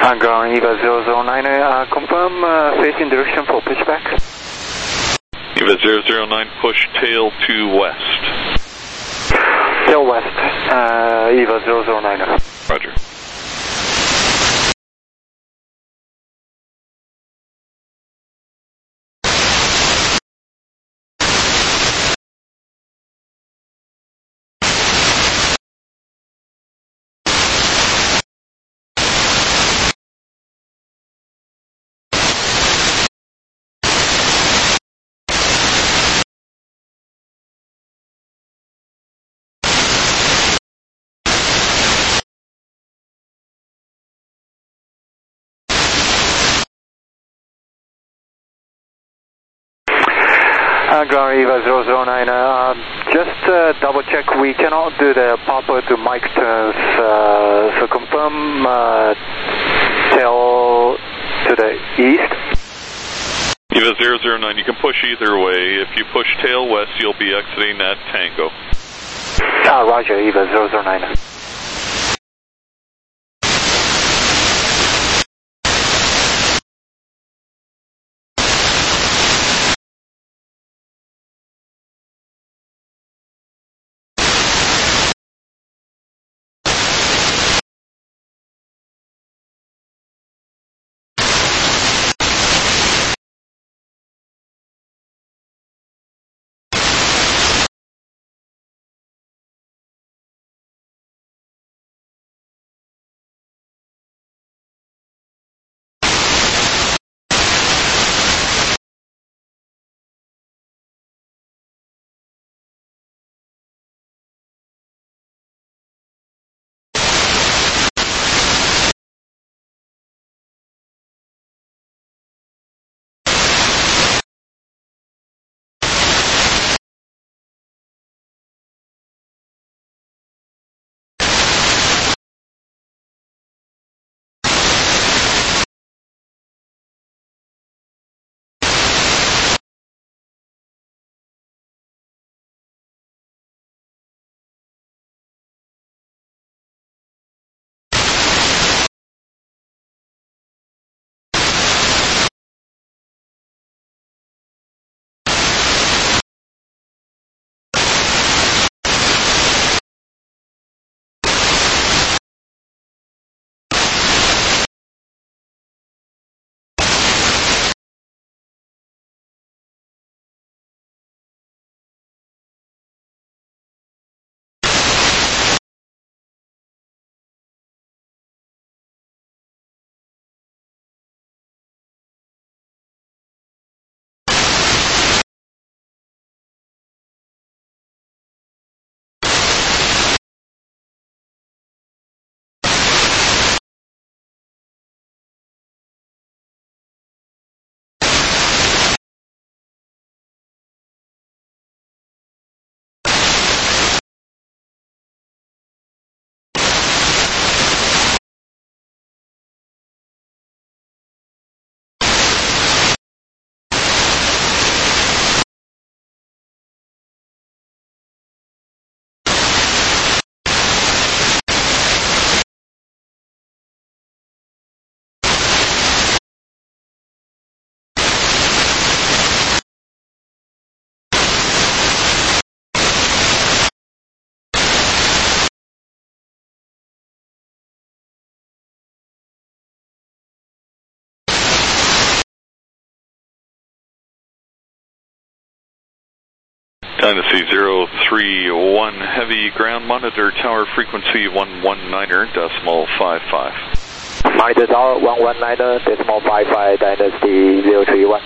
Ground EVA 009, confirm facing direction for pushback. EVA 009, push tail to west. Tail west, EVA 009. Roger. Ground EVA 009, just double check, we cannot do the Papa to Mike turns, so confirm tail to the east. EVA 009, you can push either way. If you push tail west, you'll be exiting at Tango. Roger, EVA 009. Dynasty 031, heavy ground monitor tower frequency 119.55. Monitor tower 119.55, Dynasty 031.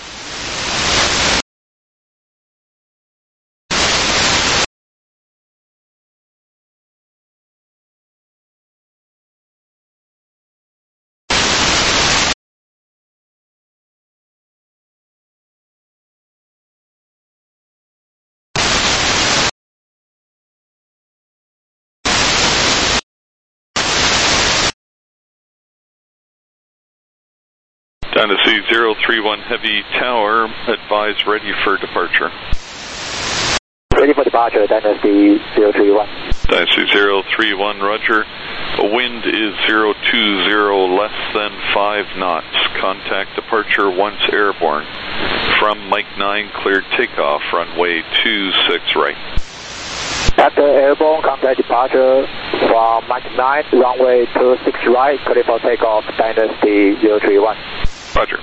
Dynasty 031, heavy tower, advise ready for departure. Ready for departure, Dynasty 031. Dynasty 031, roger. Wind is 020, less than 5 knots. Contact departure once airborne. From Mike 9, cleared takeoff, runway 26 right. After airborne, contact departure from Mike 9, runway 26 right, clear for takeoff, Dynasty 031. Roger.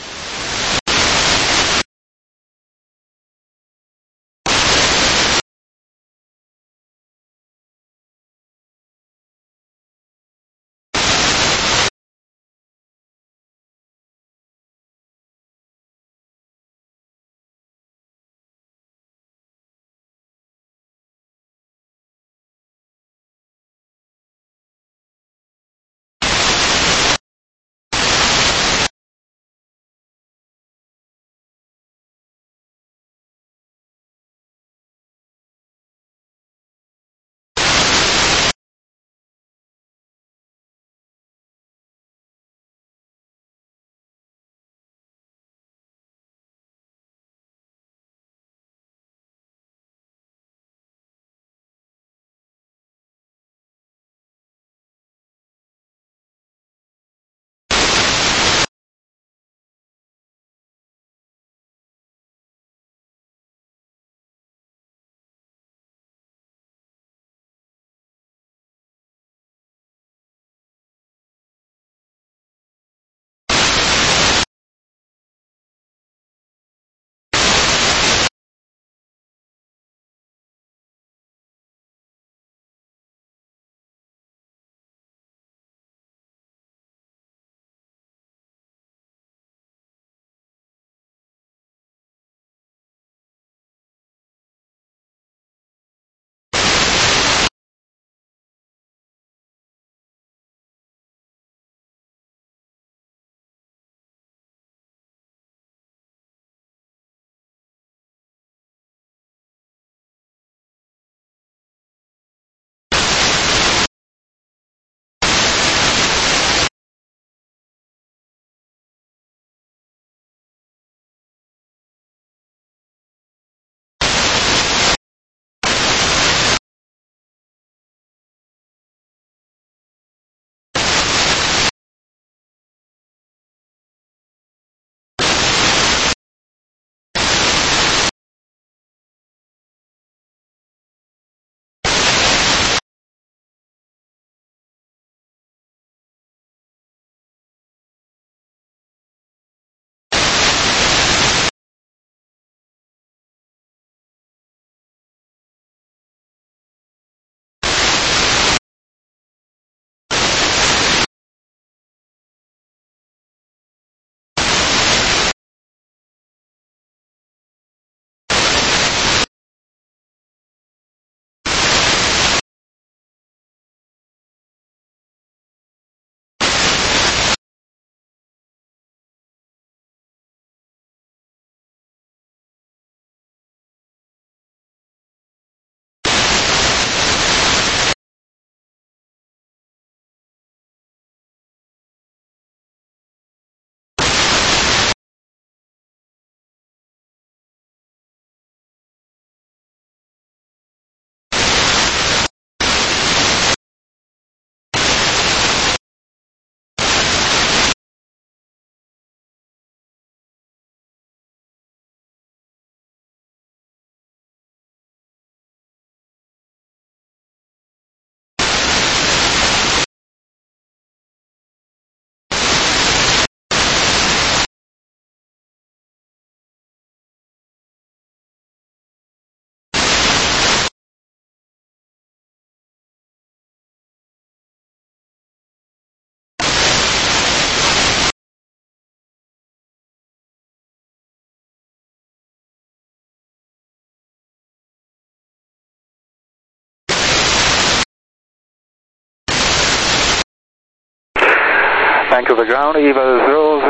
Vancouver ground, EVA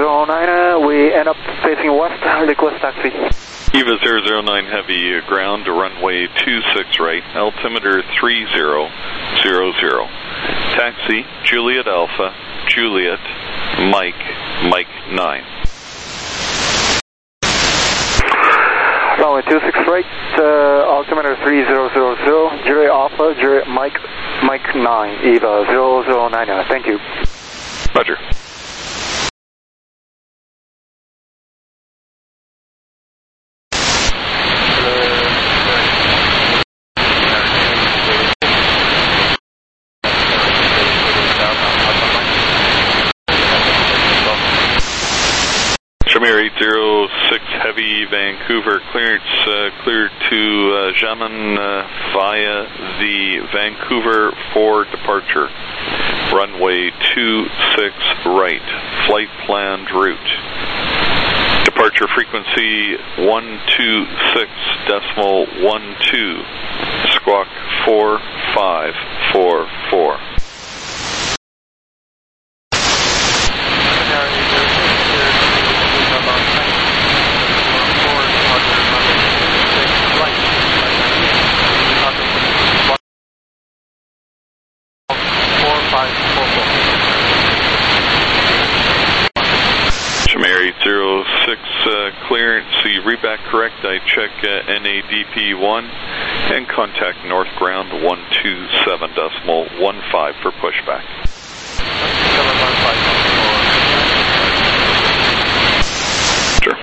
009, we end up facing west, request taxi. EVA 009 Heavy, ground to runway 26 right, altimeter 3000. Taxi, Juliet Alpha, Juliet, Mike 9. Runway 26 right, altimeter 3000, Juliet Alpha, Juliet Mike Mike 9, EVA 0090, thank you. Roger. Shamir 806 Heavy Vancouver clearance cleared to Jamin via the Vancouver for departure. Runway 26 right. Flight planned route. Departure frequency 126.12. Squawk 4544. Shamir 806 clearance. So you read back correct. I check NADP1 and contact North Ground 127.15 for pushback. Sure.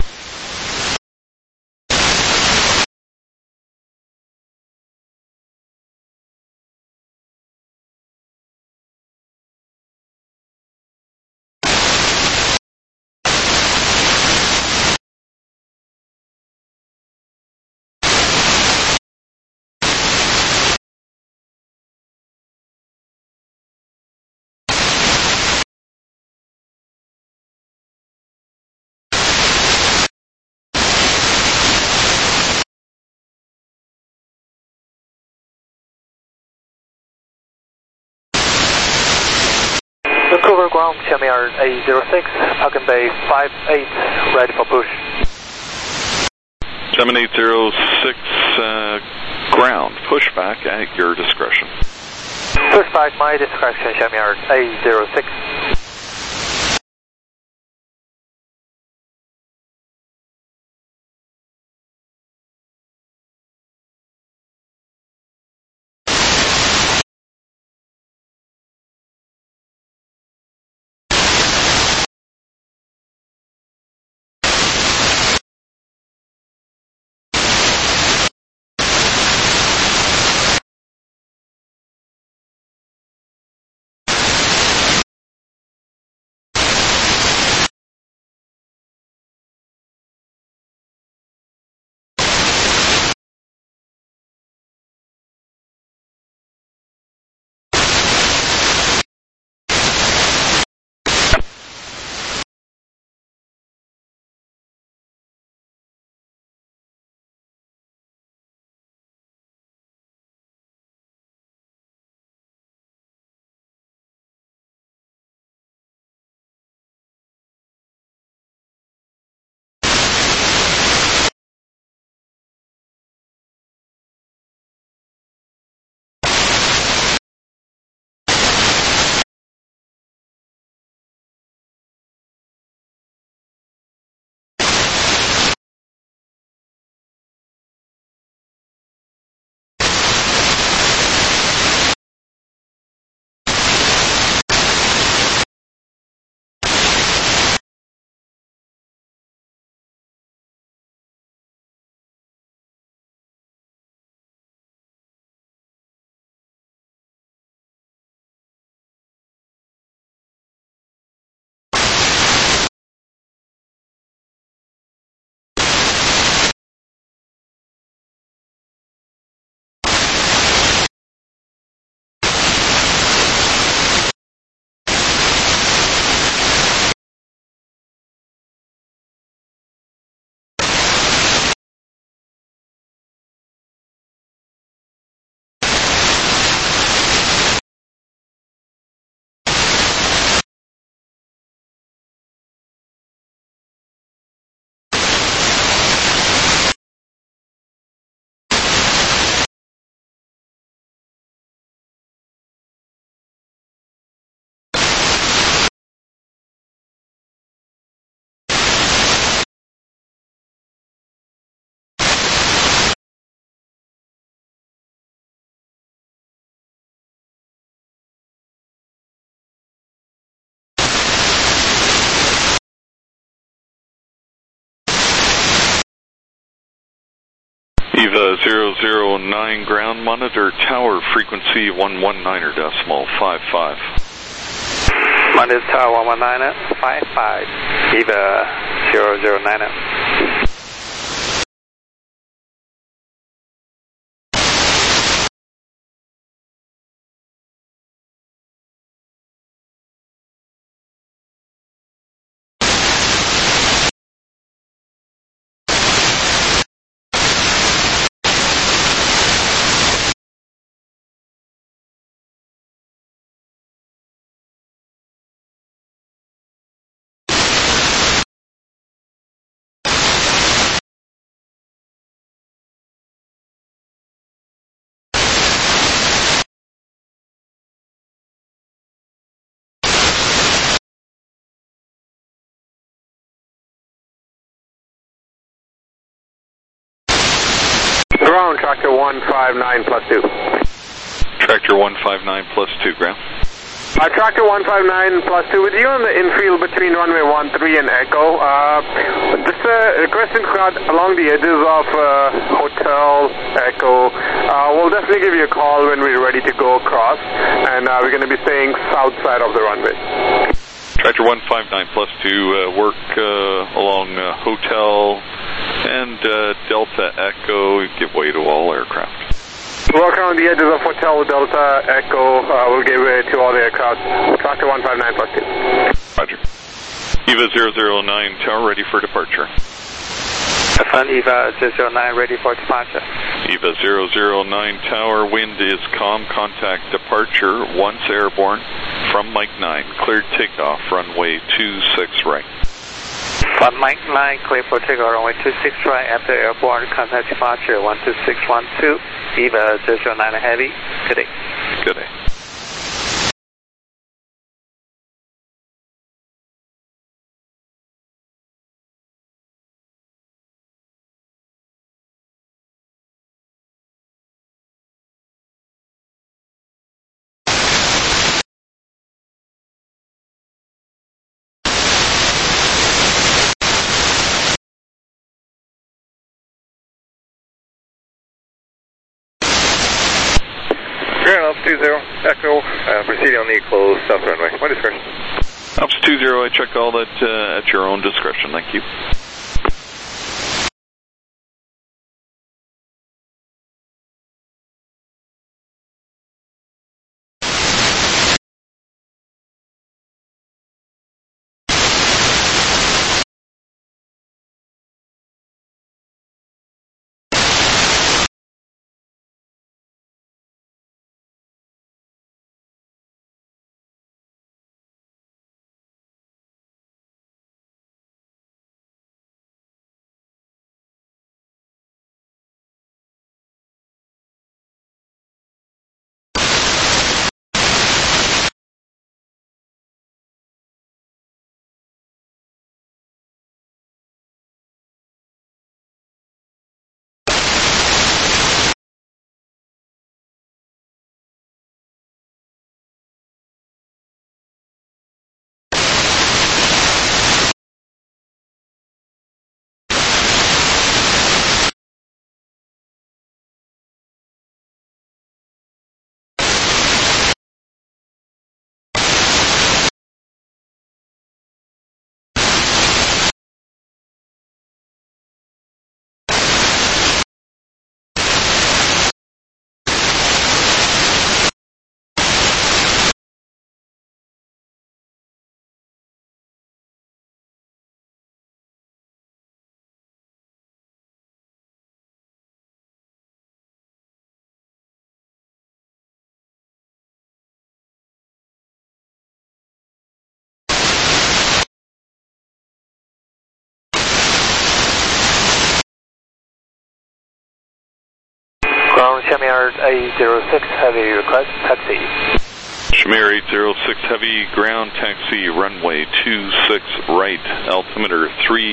Vancouver ground, Shamir 806, Falcon Bay 58, ready for push. Shamir 806 ground, pushback at your discretion. Pushback my discretion, Shamir 806. EVA 009 ground monitor tower frequency 119.55. Monitor tower 119.55. EVA 009. Ground, tractor 159 plus 2. Tractor 159 plus 2, ground. Tractor 159 plus 2 with you on the infield between runway 13 and Echo. Just a requesting crowd along the edges of Hotel Echo. We'll definitely give you a call when we're ready to go across, and we're going to be staying south side of the runway. Tractor 159 plus 2, work along Hotel and Delta Echo, give way to all aircraft. Work around the edges of Hotel Delta Echo, we'll give way to all the aircraft. Tractor 159 plus 2. Roger. EVA 009 tower ready for departure. Affirm EVA 009 ready for departure. EVA 009 tower, wind is calm, contact departure, once airborne from Mike 9, cleared takeoff, runway 26 right. From Mike 9, clear for takeoff, runway 26 right, after airborne, contact departure 12612, EVA 009 heavy, good day. Good day. Ground Alps 20 Echo, proceeding on the closed south runway. My discretion. Alps 20, I check all that at your own discretion. Thank you. Ground Shamir 806 heavy, request taxi. Shamir 806 heavy, ground taxi, runway 26 right, altimeter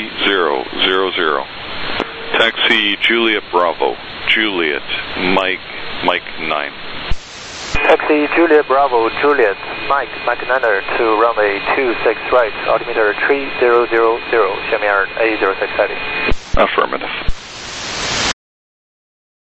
3000. Taxi Juliet Bravo, Juliet, Mike 9. Taxi Juliet Bravo, Juliet, Mike 9 to runway 26 right, altimeter 3000, Shamir 806 heavy. Affirmative.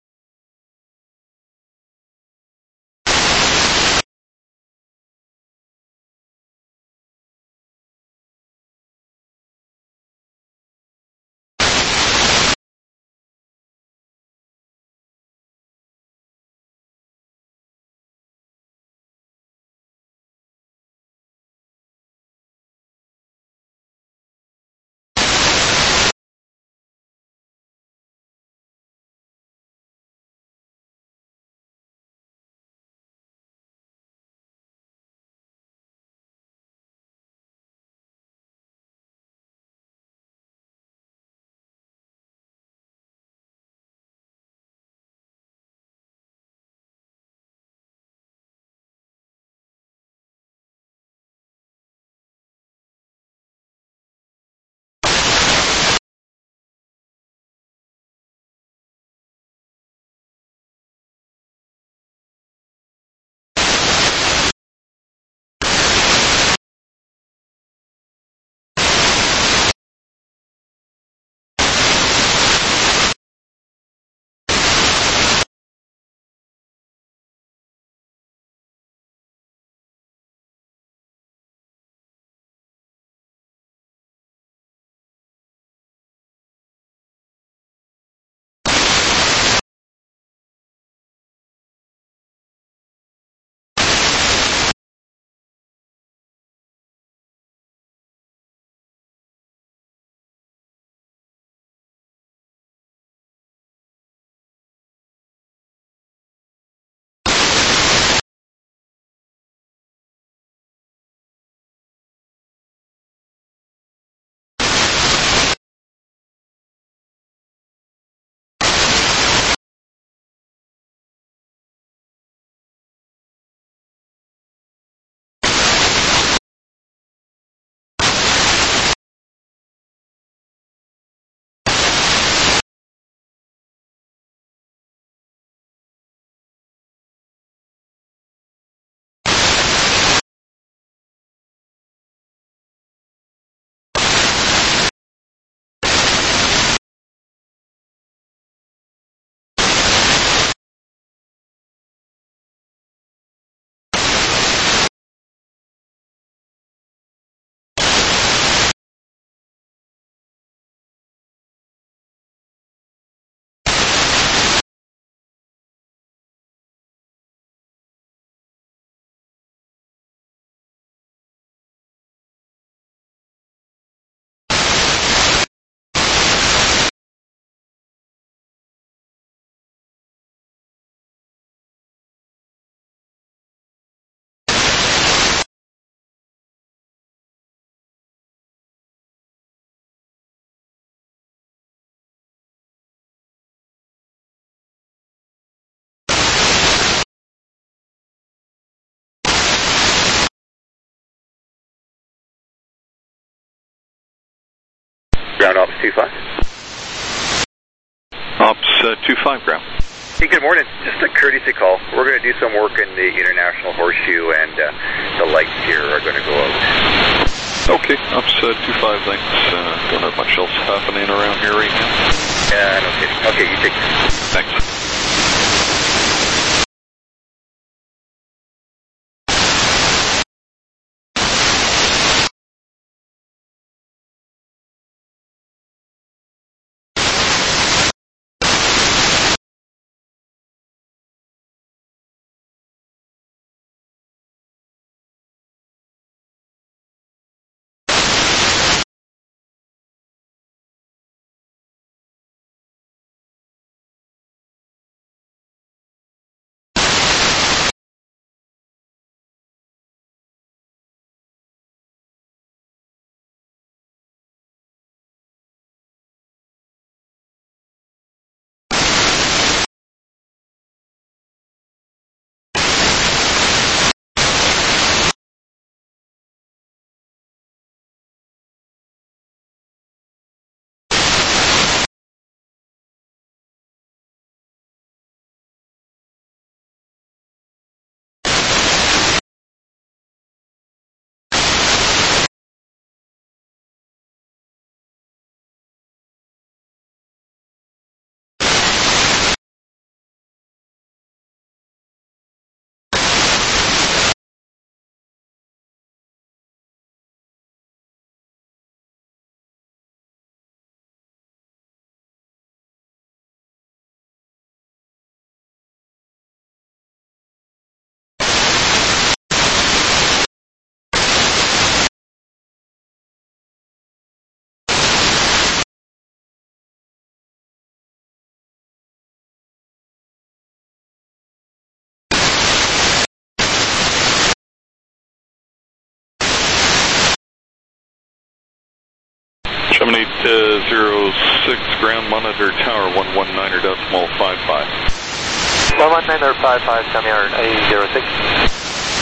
Ground Ops 25. Ops 25, ground. Hey, good morning. Just a courtesy call. We're going to do some work in the International Horseshoe, and the lights here are going to go out. Okay, Ops 25, thanks. Don't have much else happening around here right now. Yeah, no kidding. Okay, you take care. Thanks. Terminate 06, ground monitor tower 119.55. 119.55, come here, A06.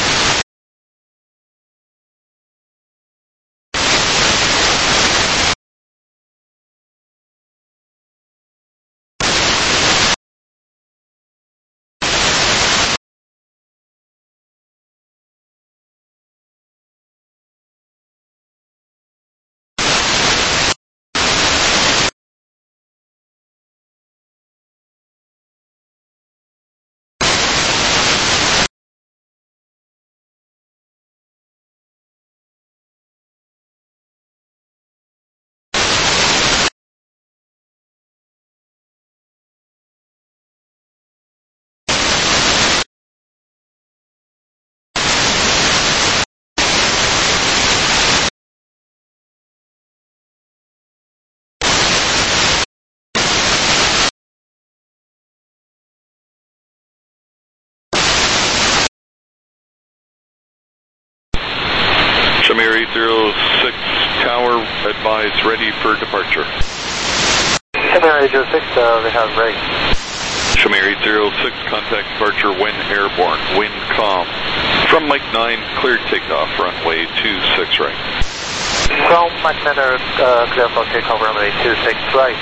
Shamir 806, tower advised ready for departure. Shamir 806, we have ready. Shamir 806, contact departure when airborne, wind calm. From Mike 9, cleared takeoff, runway 26 right. From Mike 9, clear for takeoff, runway 26 right.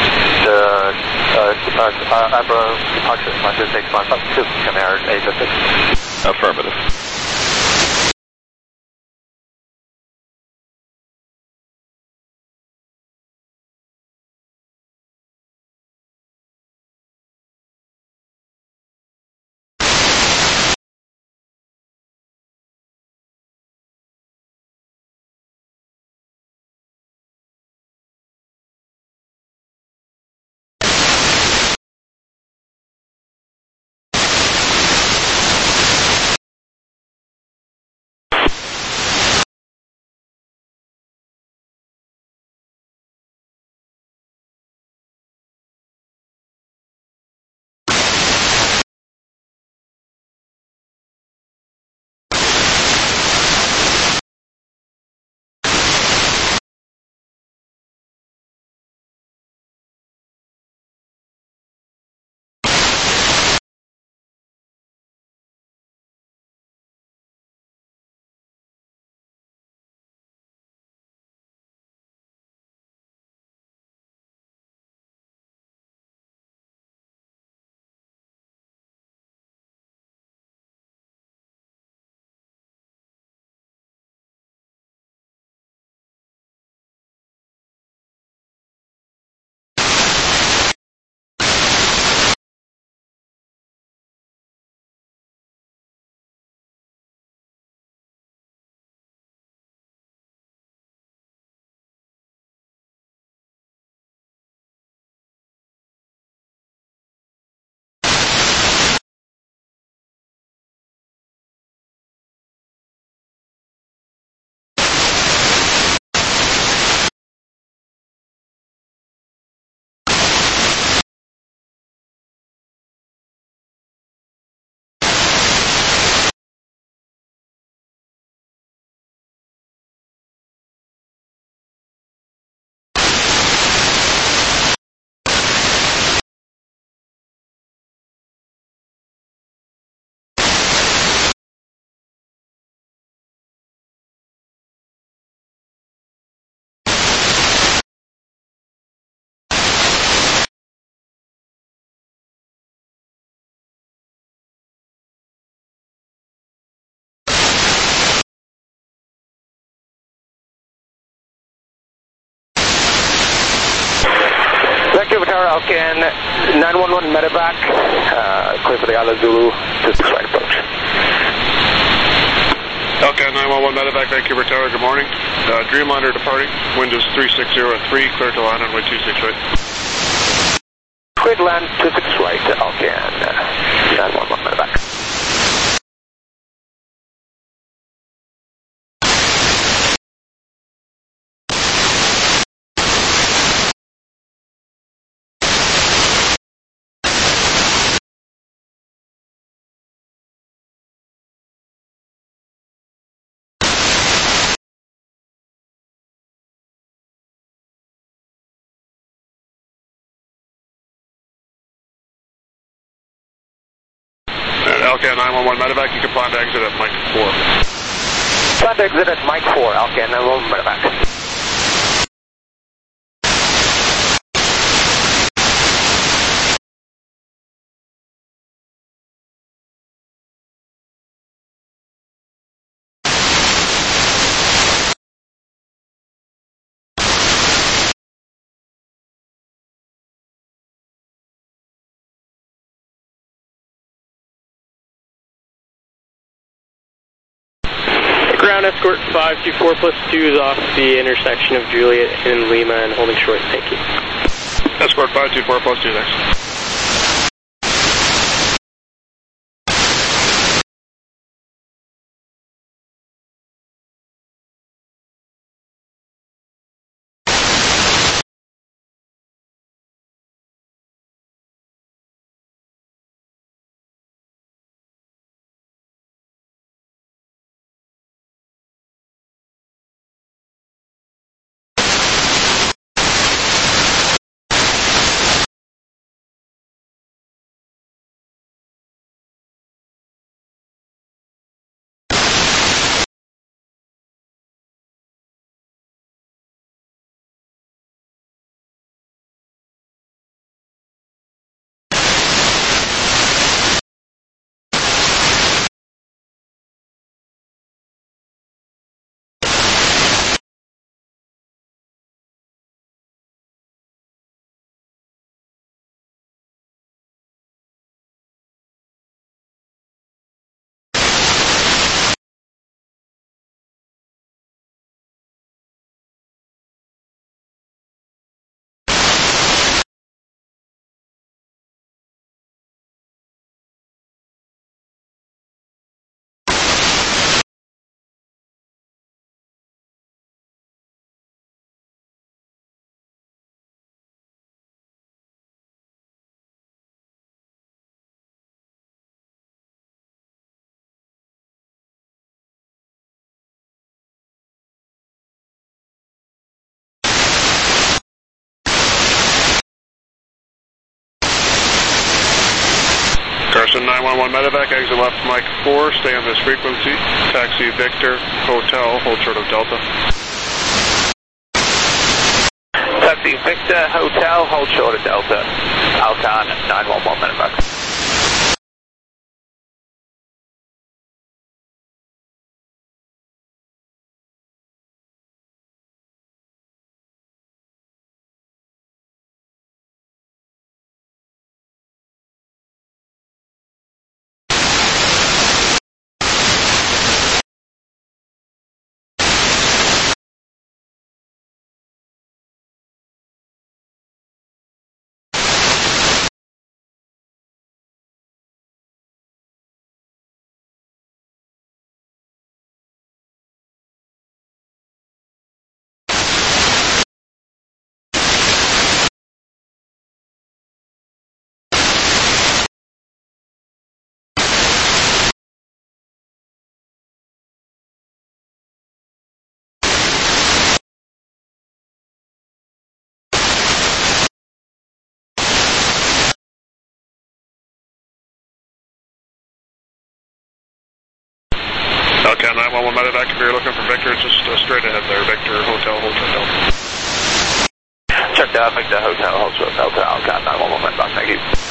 Departure 126, Shamir 806. Affirmative. Tower, Alcan 911 medevac, clear for the Isla Zulu, 26 right approach. Alcan 911 medevac, Vancouver Tower, good morning. Dreamliner departing, wind is 360 at 3, clear to land runway 26 right. Clear to land 26 right, Alcan 911 medevac. Alcan 911 medevac, you can plan to exit at Mike 4. Plan to exit at Mike 4, Alcan 911 medevac. Ground escort 524 plus 2 is off the intersection of Juliet and Lima and holding short, thank you. Escort 524 plus 2 next. Carson 911 medevac, exit left Mike 4, stay on this frequency. Taxi Victor, Hotel, hold short of Delta. Taxi Victor, Hotel, hold short of Delta. Alcan 911 medevac. Alcan 911 medevac, if you're looking for Victor, it's just straight ahead there. Victor, Hotel, hold short Delta. Check that, Victor, Hotel, hold short Delta. Alcan 911 medevac, thank you.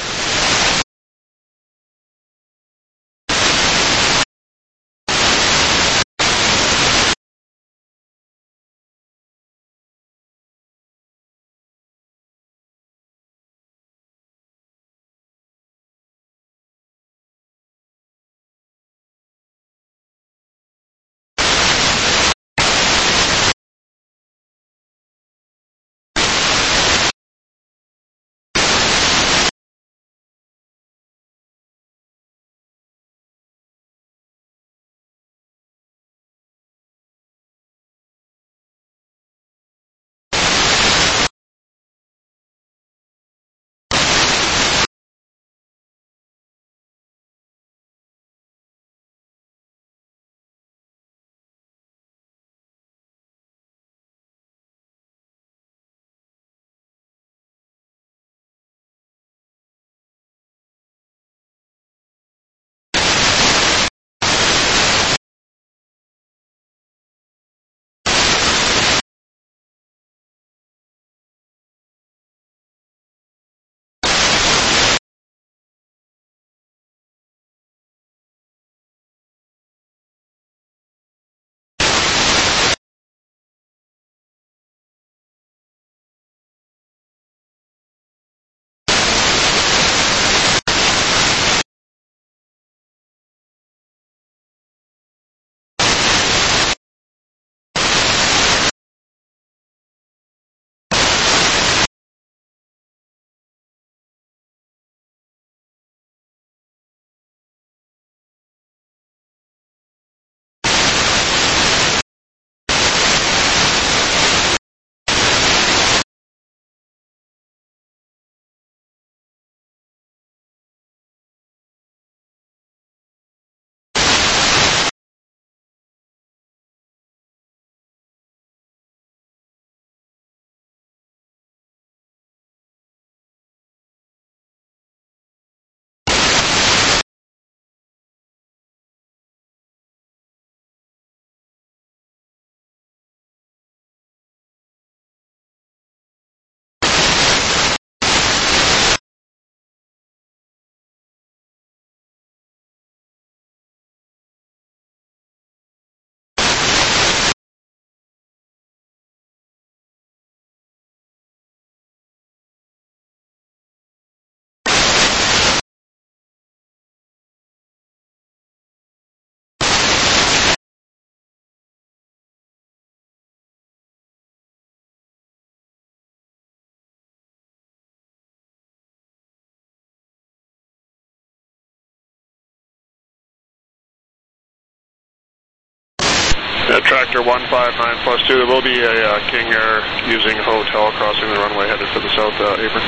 Tractor 159 plus 2, there will be a King Air using hotel crossing the runway headed for the south apron.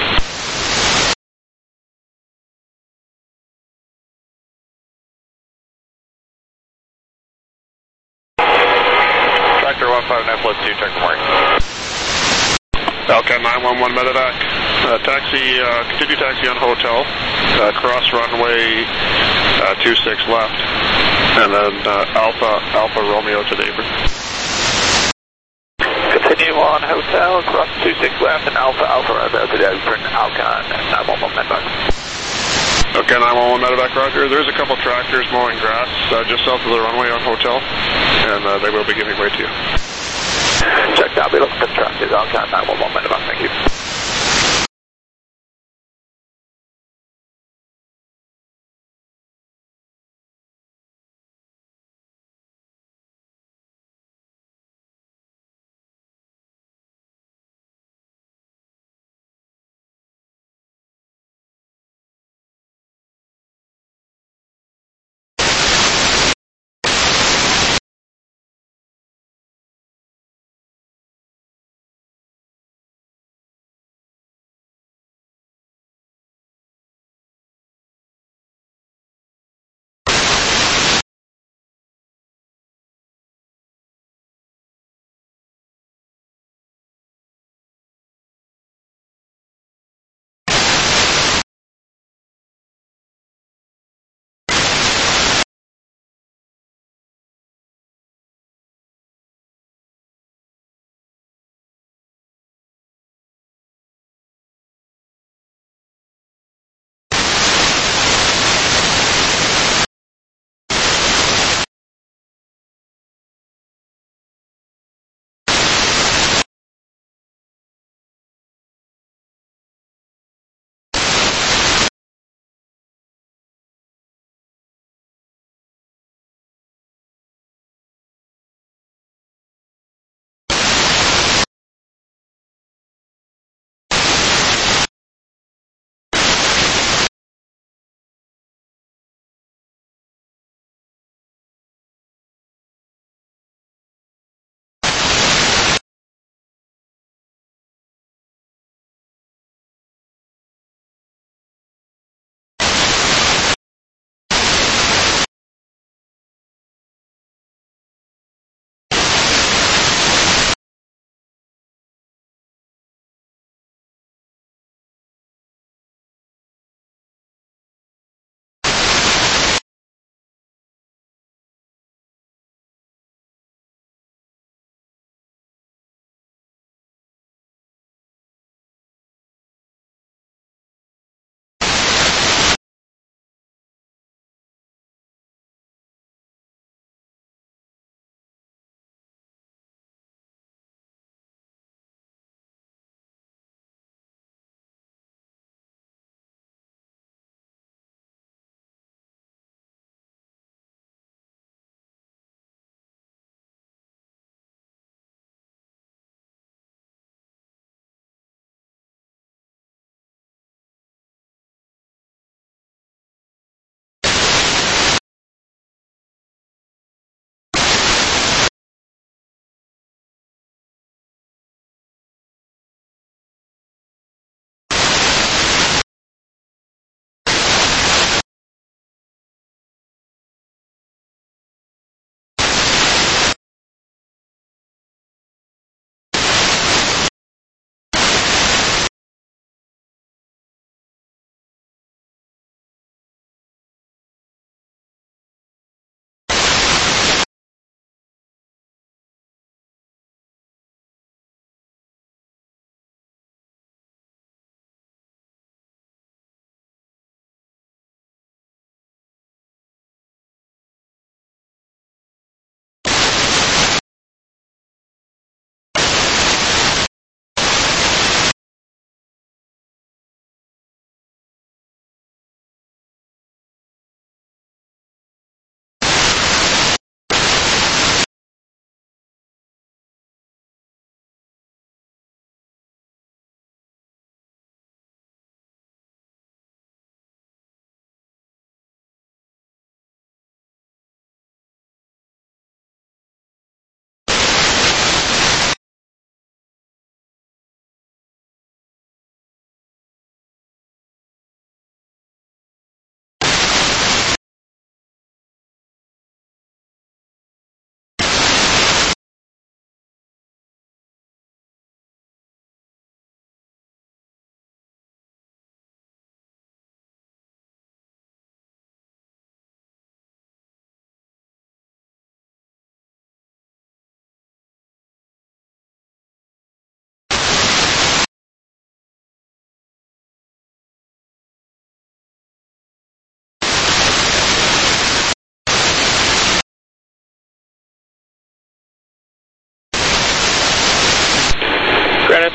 Tractor 159 plus 2, check the mark. Alcan 911 Medevac. Continue taxi on hotel. Cross runway 26 left. And then Alpha Romeo to the apron. Continue on hotel, cross 26 left, and Alpha Romeo to the apron, Alcan 911 Medevac. Okay, 911 Medevac, roger. There's a couple tractors mowing grass just south of the runway on hotel, and they will be giving way to you. Check that, we look for the tractors, Alcan 911 Medevac, thank you.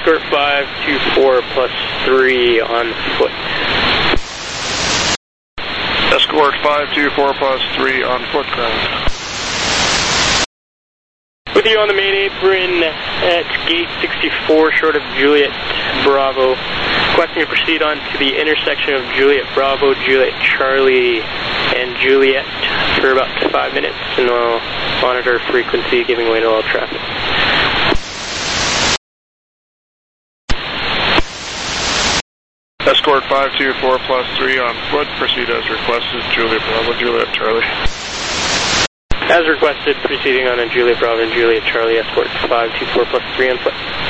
Escort 524 plus 3 on foot. Escort 524 plus 3 on foot, ground. With you on the main apron at gate 64, short of Juliet Bravo. Requesting to proceed on to the intersection of Juliet Bravo, Juliet Charlie, and Juliet for about 5 minutes, and we'll monitor frequency, giving way to all traffic. Escort 524 plus 3 on foot. Proceed as requested. Juliet Bravo, Juliet Charlie. As requested, proceeding on a Juliet Bravo and Juliet Charlie, Escort 524 plus 3 on foot.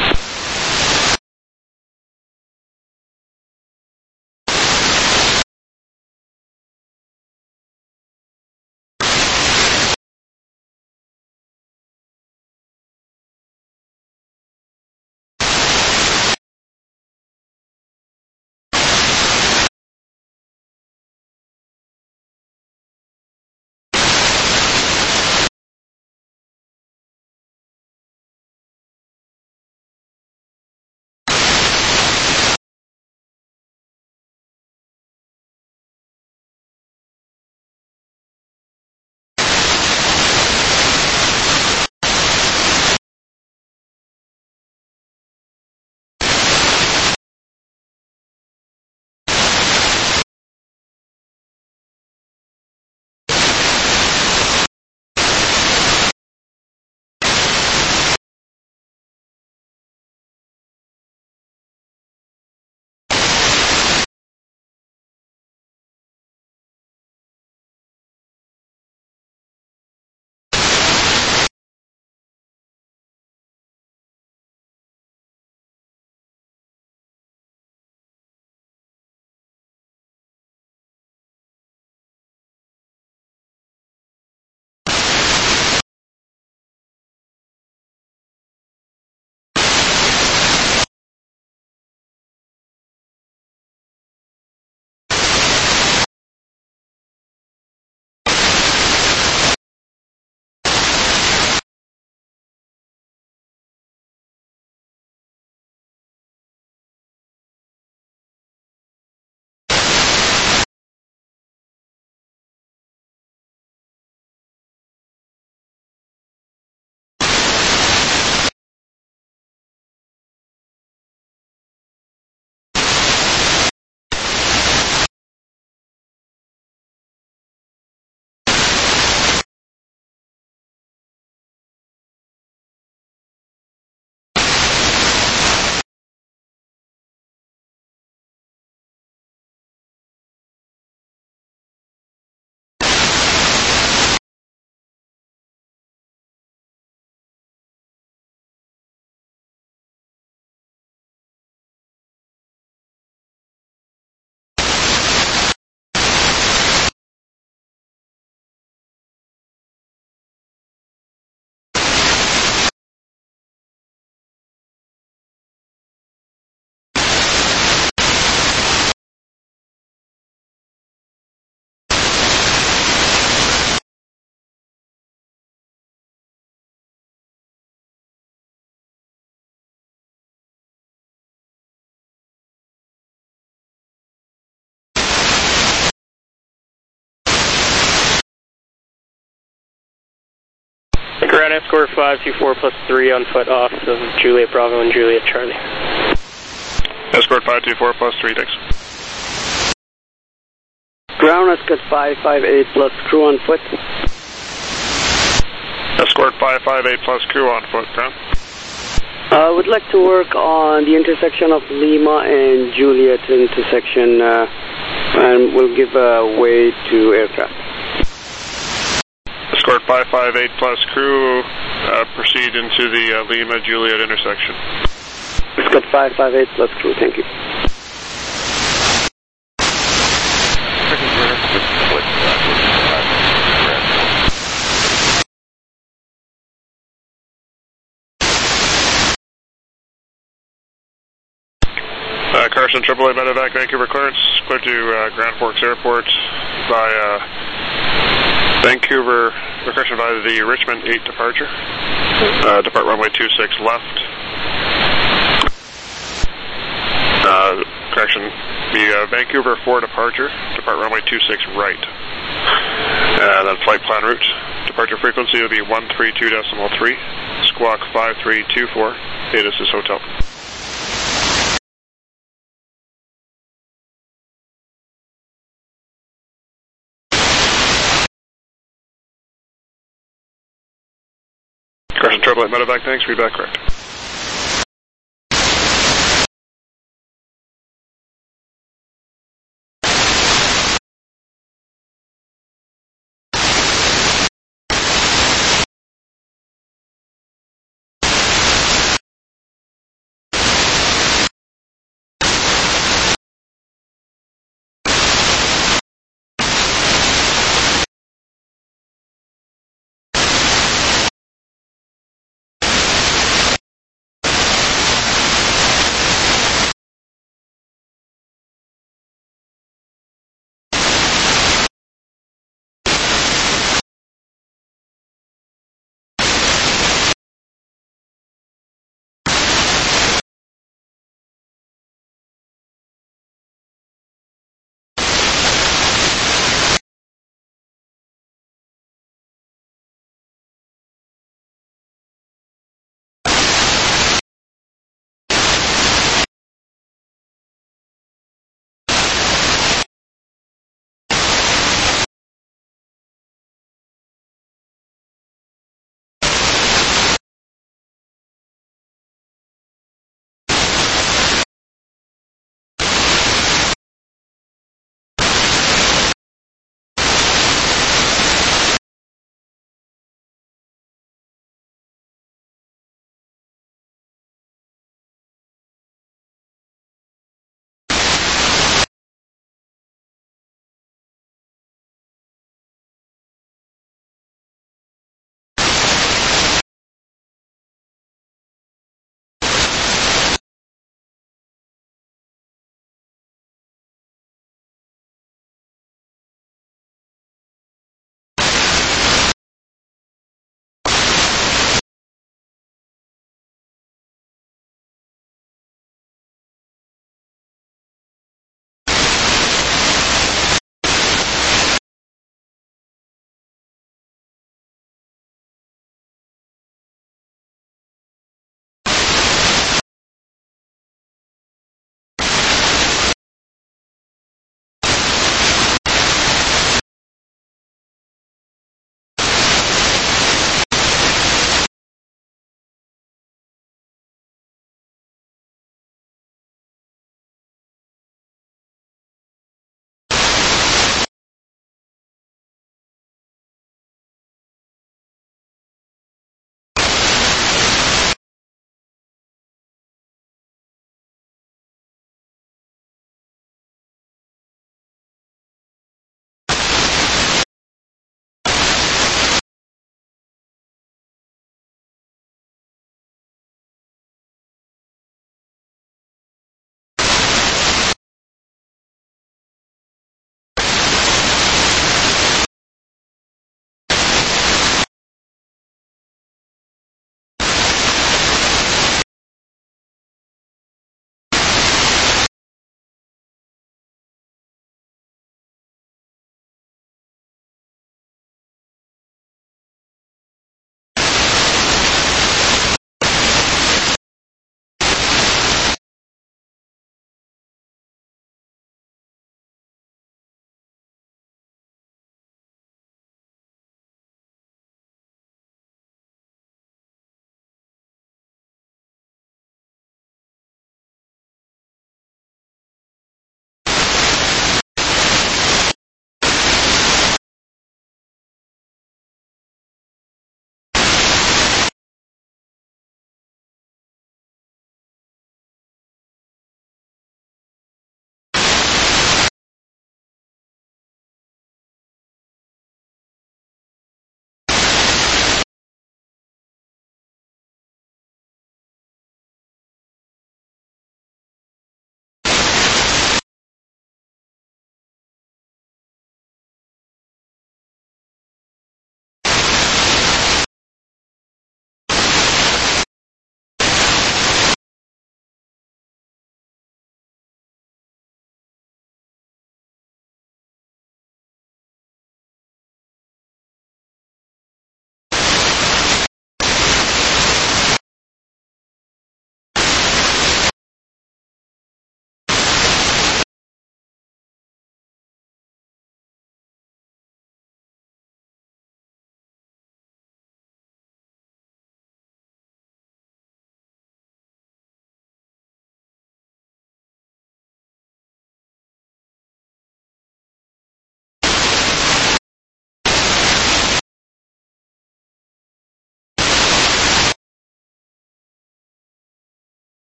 Ground Escort 524 plus 3 on foot off of Juliet Bravo and Juliet Charlie. Escort 524 plus 3, thanks. Ground Escort 558 plus crew on foot. Escort 558 plus crew on foot, ground. Would like to work on the intersection of Lima and Juliet intersection, and we'll give way to aircraft. Escort 558 plus crew, proceed into the Lima-Juliet intersection. Escort 558 plus crew, thank you. Carson, AAA Medevac, Vancouver clearance, clear to Grand Forks Airport via Vancouver, correction, via the Richmond 8 departure. Depart runway 26 left. Correction, the Vancouver 4 departure, depart runway 26 right. And then flight plan route, departure frequency will be 132.3, squawk 5324, Datus is hotel. Correction, turbulent medevac, thanks, read back correct.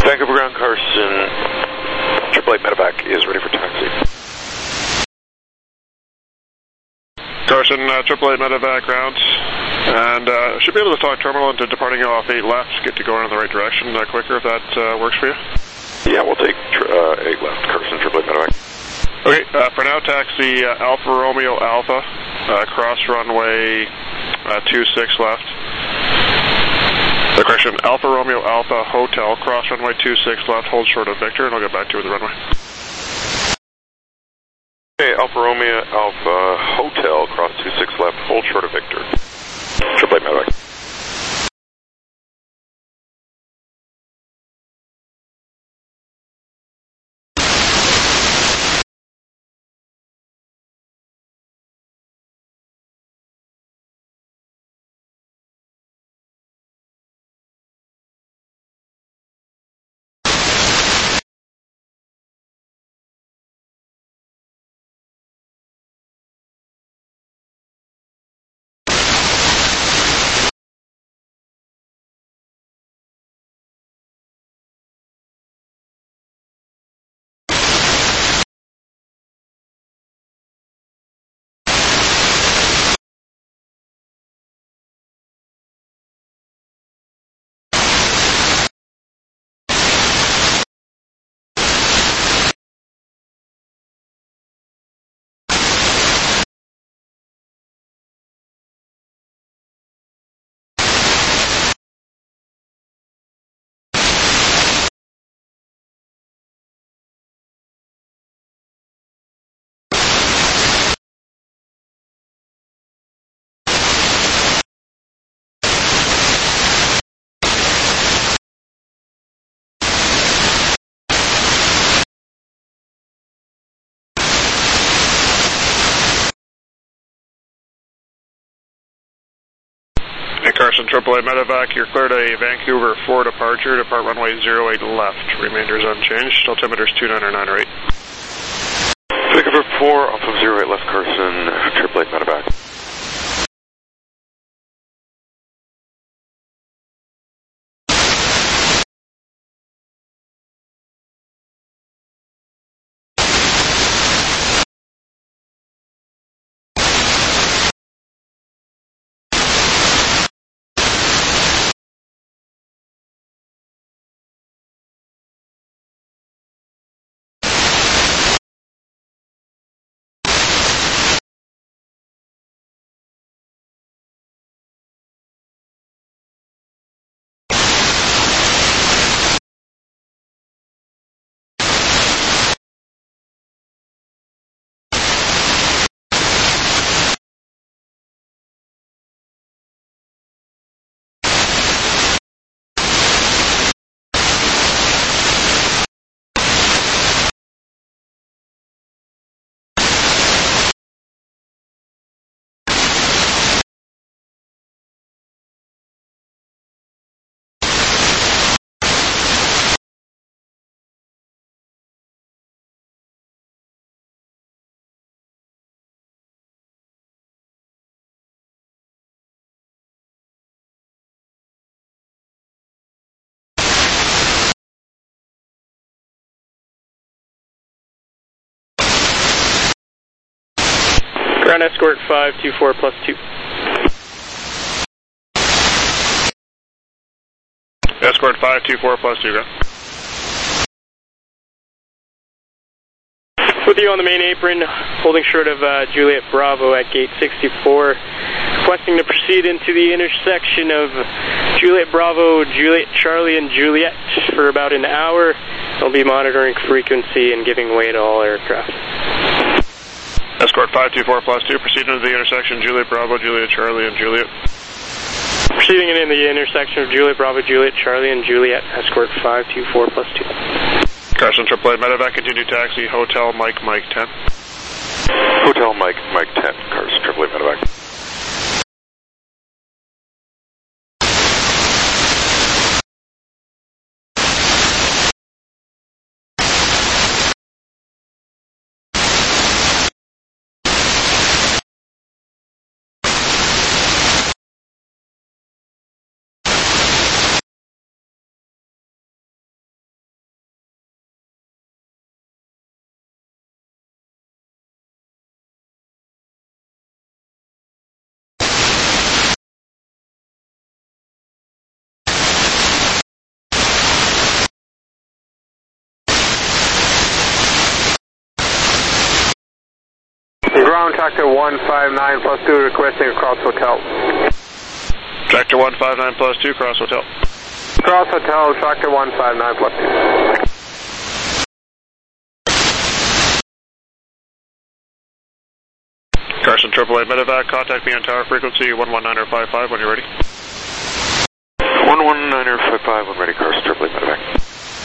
Vancouver ground, Carson, 888 medevac is ready for taxi. Carson, 888 medevac ground, and should be able to talk terminal into departing off 8 left, get to going in the right direction quicker if that works for you. Yeah, we'll take 8 left, Carson, 888 medevac. Okay, for now, taxi Alpha Romeo Alpha, cross runway 26 left. Correction, Alpha Romeo Alpha Hotel, cross runway 26 left, hold short of Victor, and I'll get back to you with the runway. Okay, Alpha Romeo Alpha Hotel, cross 26 left, hold short of Victor. 888 medevac. Carson, 888 medevac, you're cleared a Vancouver 4 departure, depart runway 08 left, remainder's unchanged, altimeter's 299 or 8. Vancouver 4, off of 08 left, Carson, 888 medevac. Ground escort 524 plus 2. Escort 524 plus 2, go. With you on the main apron, holding short of Juliet Bravo at gate 64. Requesting to proceed into the intersection of Juliet Bravo, Juliet Charlie, and Juliet for about an hour. I'll be monitoring frequency and giving way to all aircraft. Escort 524 plus 2, proceeding into the intersection Juliet Bravo, Juliet Charlie, and Juliet. Proceeding in the intersection of Juliet Bravo, Juliet Charlie, and Juliet, escort 524 plus 2. Carson, 888 medevac, continue taxi, Hotel Mike 10. Hotel Mike 10, Carson, 888 medevac. ground, tractor 159 plus 2 requesting cross hotel. Tractor 159 plus 2, cross hotel. Cross hotel, tractor 159 plus 2. Carson AAA Medevac, contact me on tower frequency 119.55 when you're ready. 119.55 when ready, Carson AAA Medevac.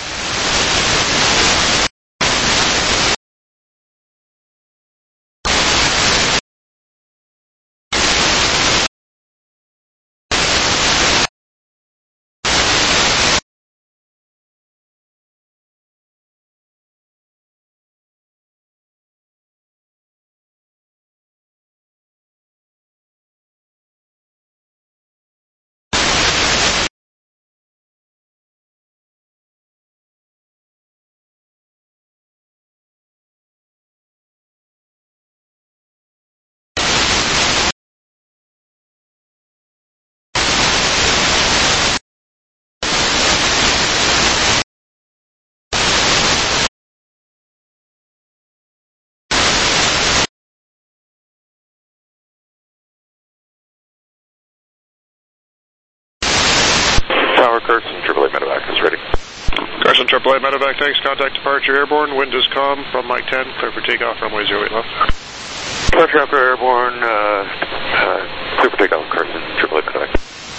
Tower Carson AAA Medevac is ready. Carson AAA Medevac, thanks. Contact departure airborne. Wind is calm from Mike 10. Clear for takeoff. Runway 08 left. Departure after airborne. Clear for takeoff. Carson AAA Medevac.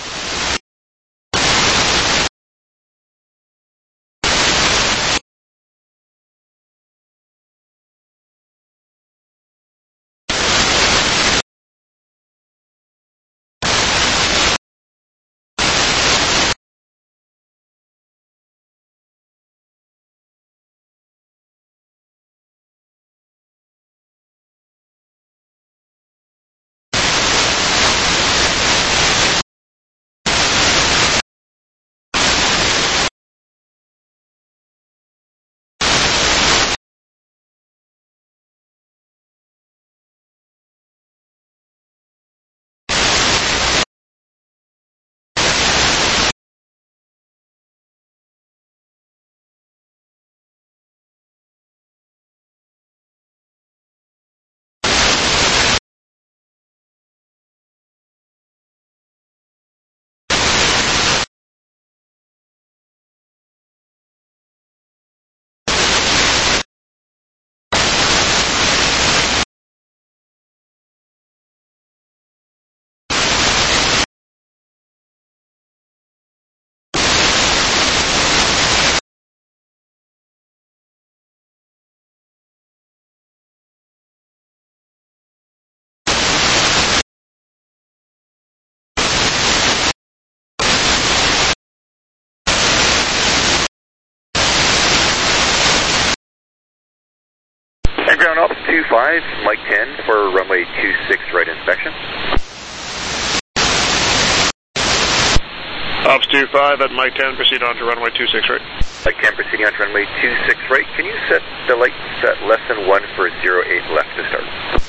And ground ops 25, Mike 10 for runway 26 right inspection. Ops 25 at Mike 10, proceed on to runway 26 right. Mike 10 proceeding on to runway 26 right. Can you set the lights at less than 1 for 08 left to start?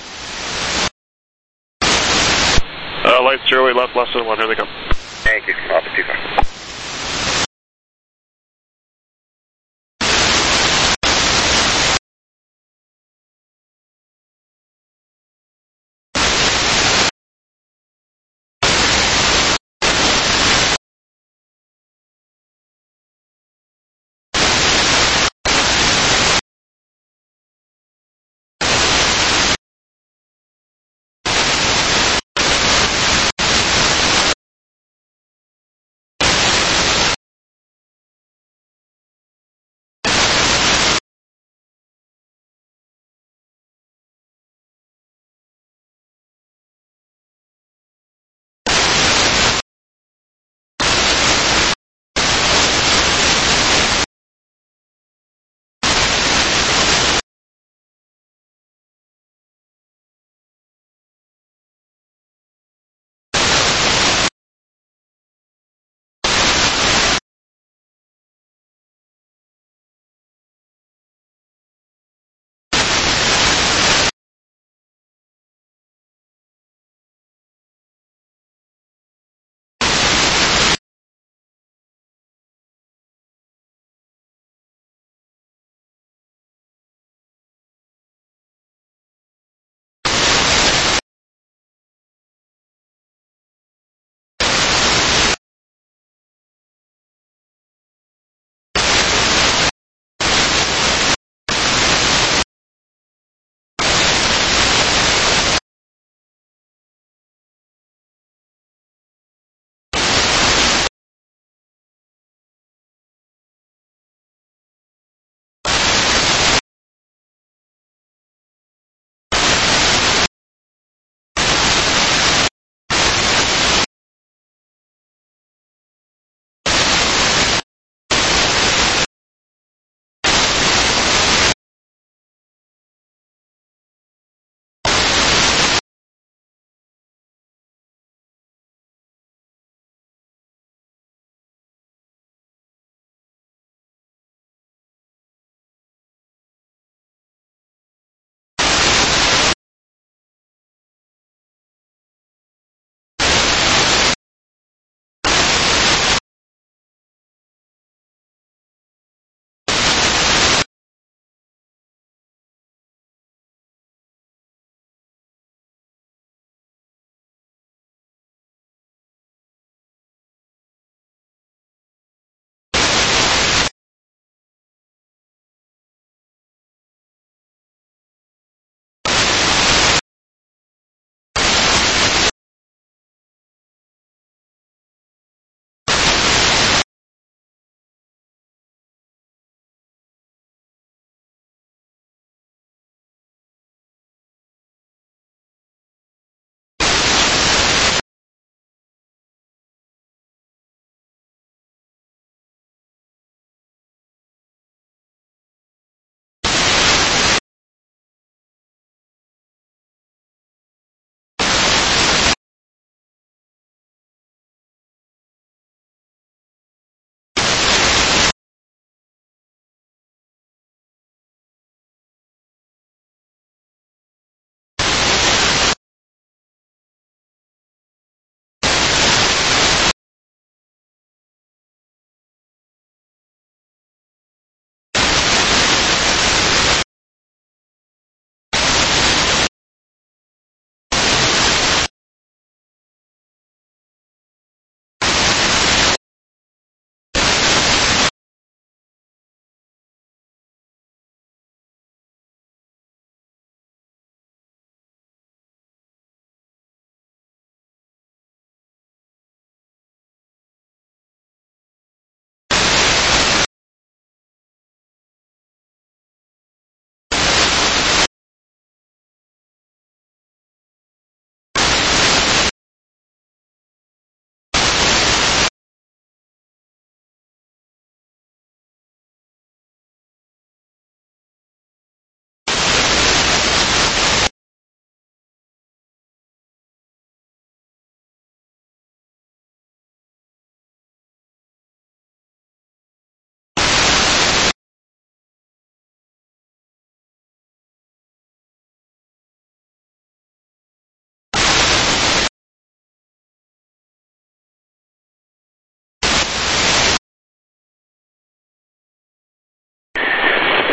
Lights 08 left, less than 1, here they come. Thank you, Ops 25.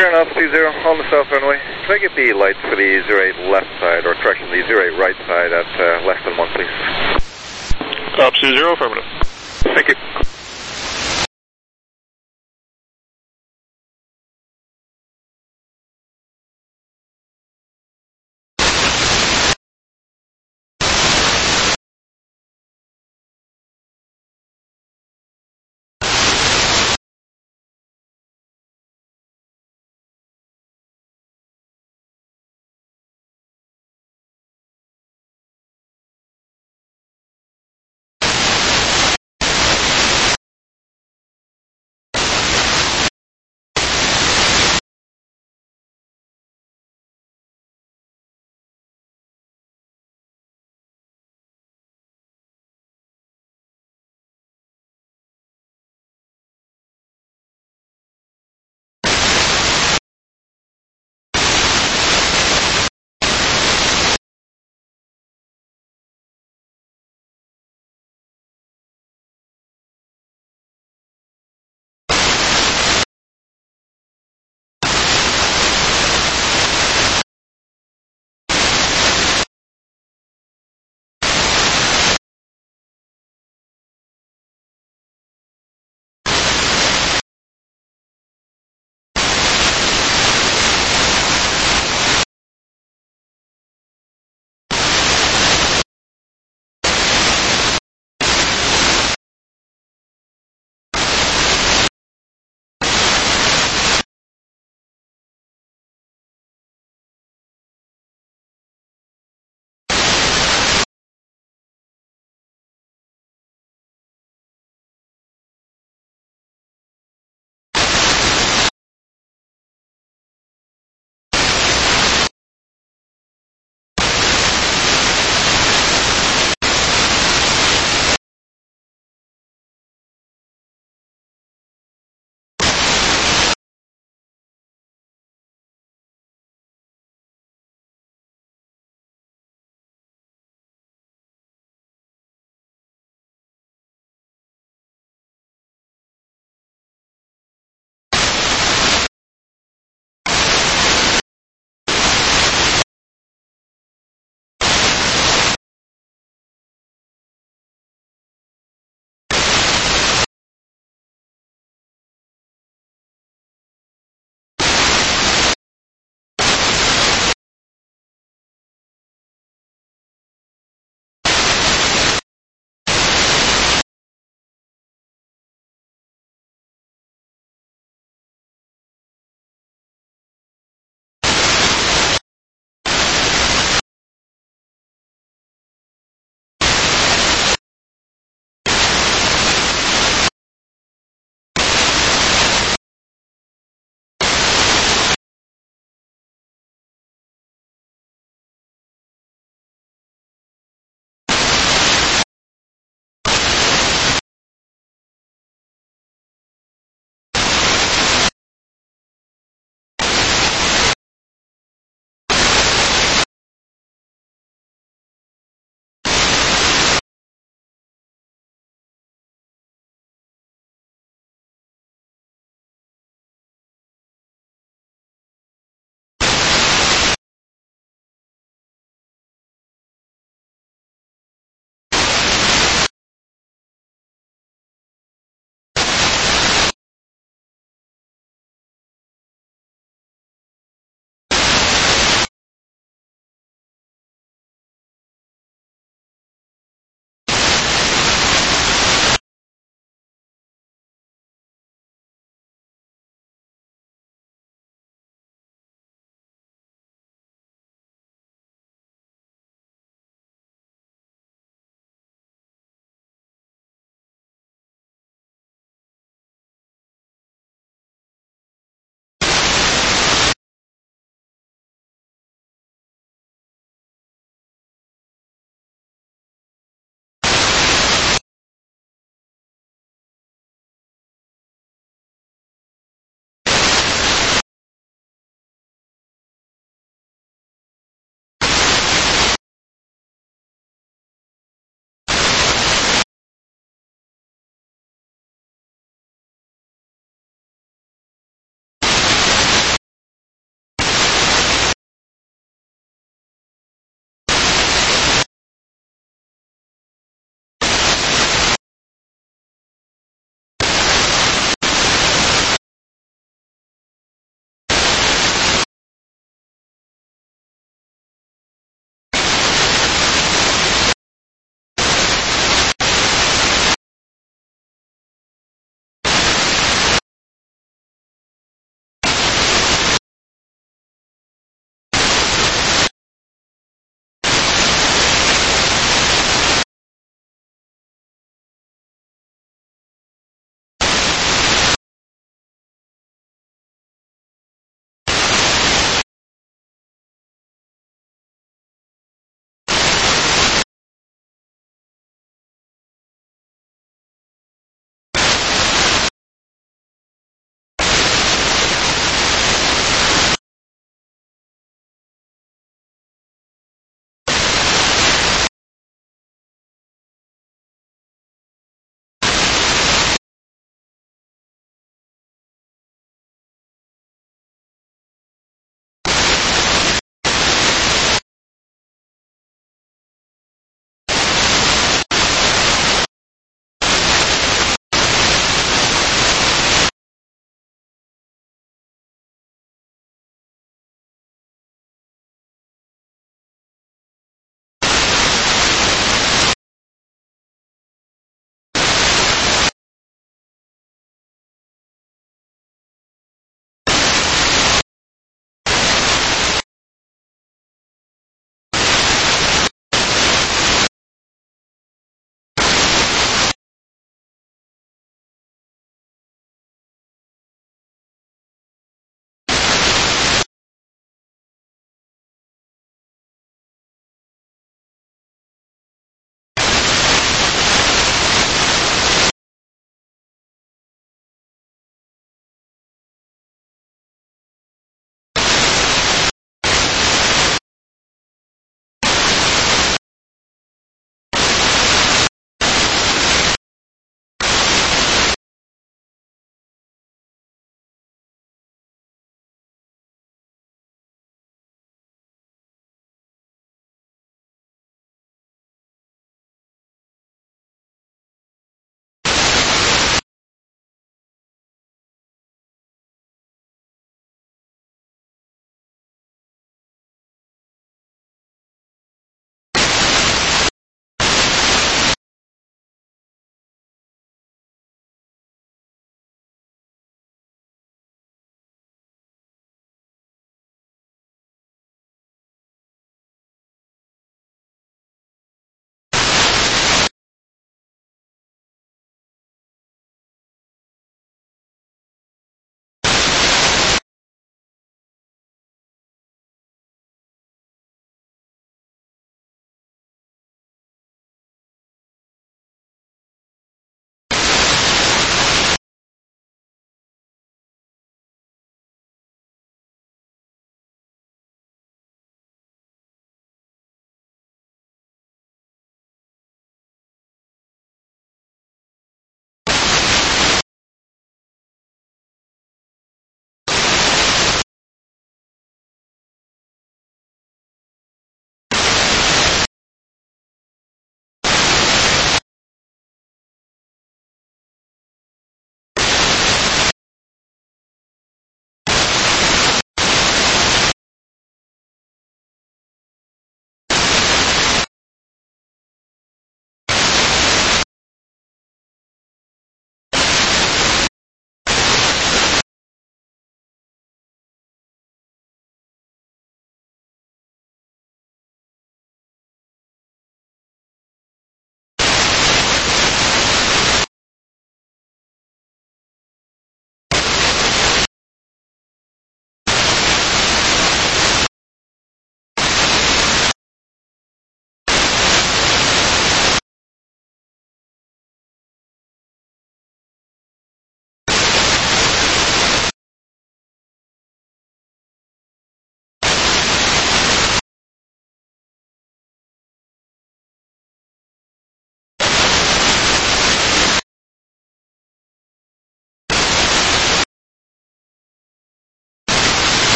Clear enough, C0 on the south runway. Can I get the lights for the 08 left side, or correction, the 08 right side at less than 1, please? Up C0, affirmative. Thank you.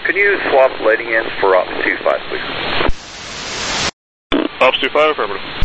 can you swap lighting ends for Ops 25, please? Ops 25, affirmative.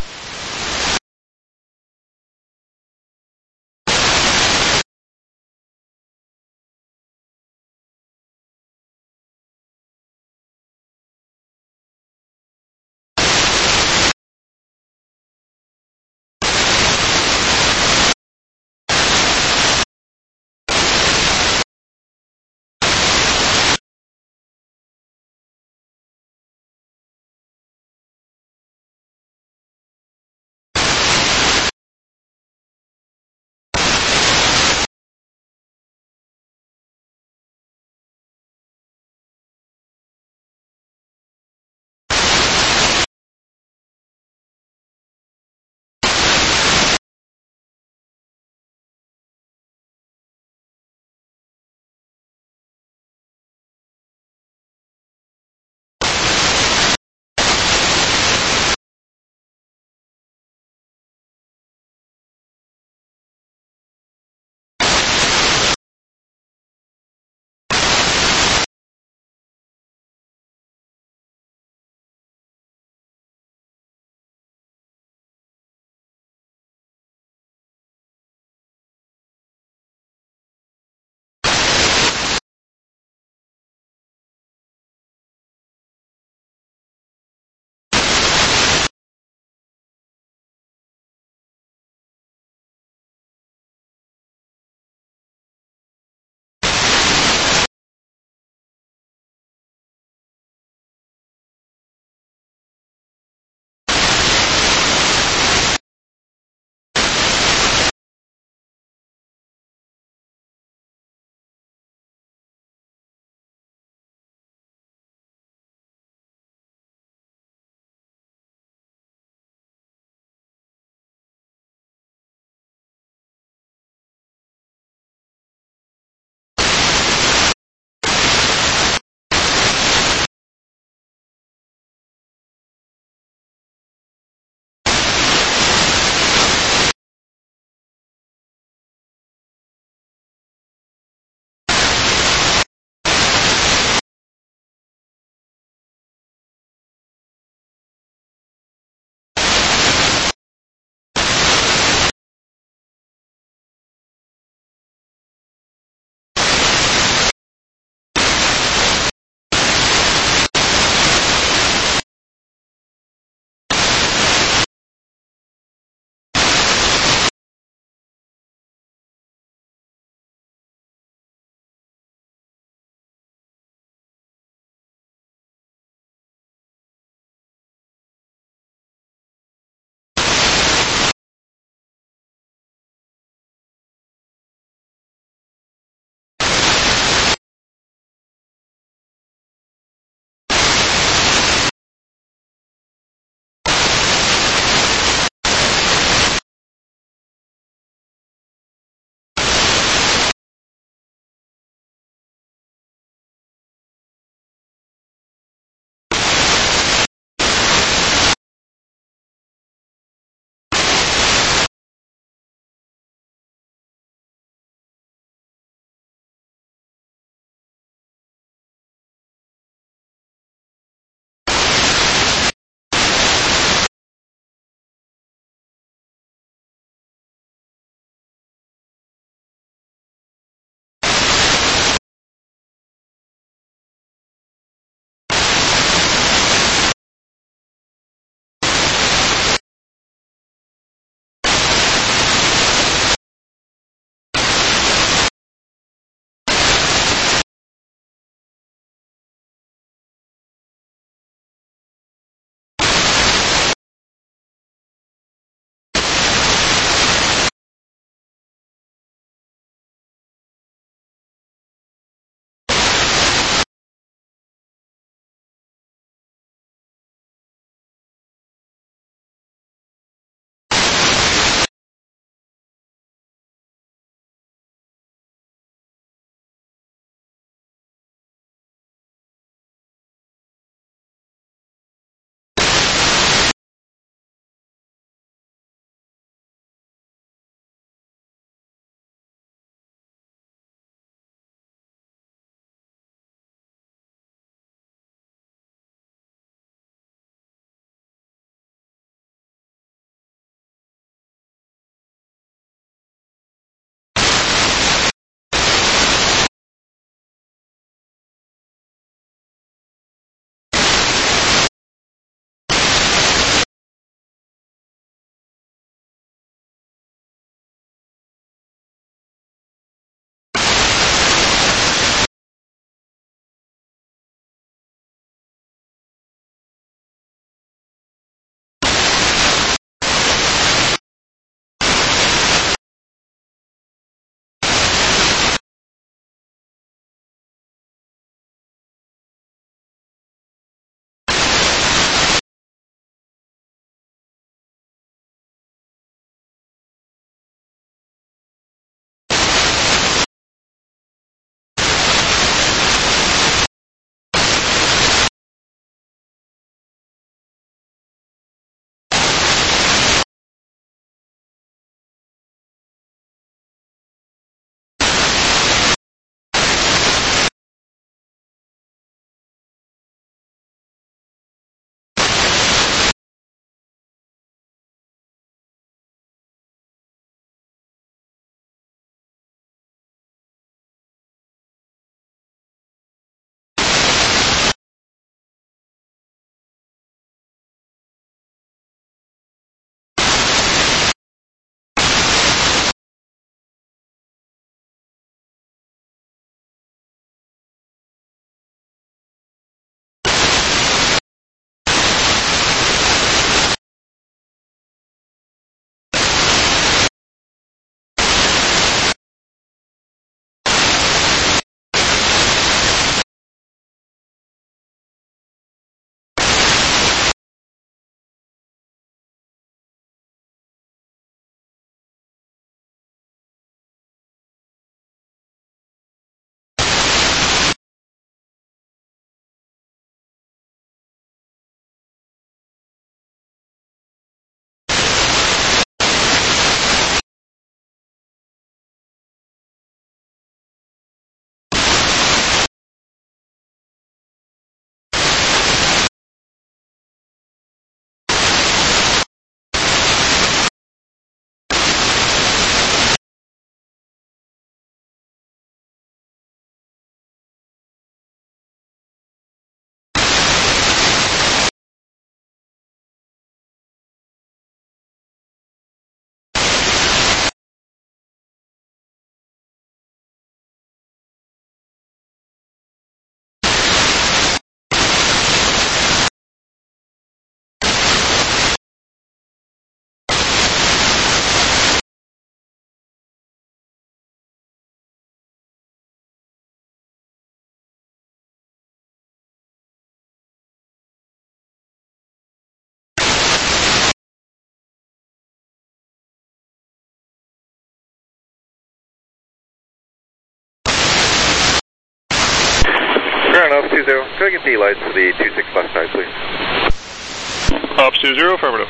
Ground Ops 20. Can I get the lights for the 26 left side, please? Ops 20, affirmative.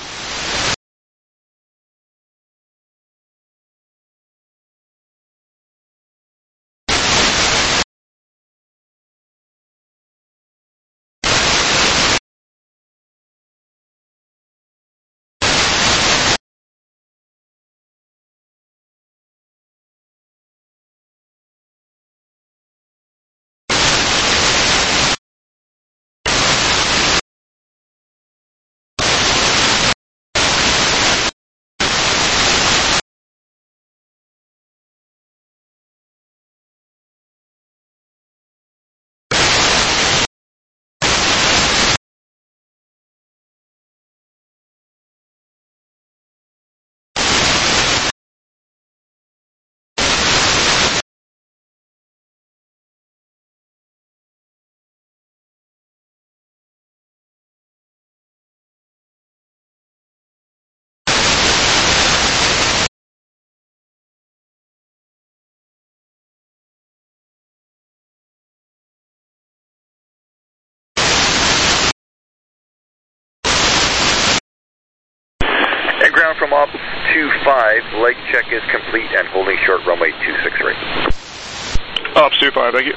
And ground from Ops 25, leg check is complete and holding short runway 26 right. Ops 25, thank you.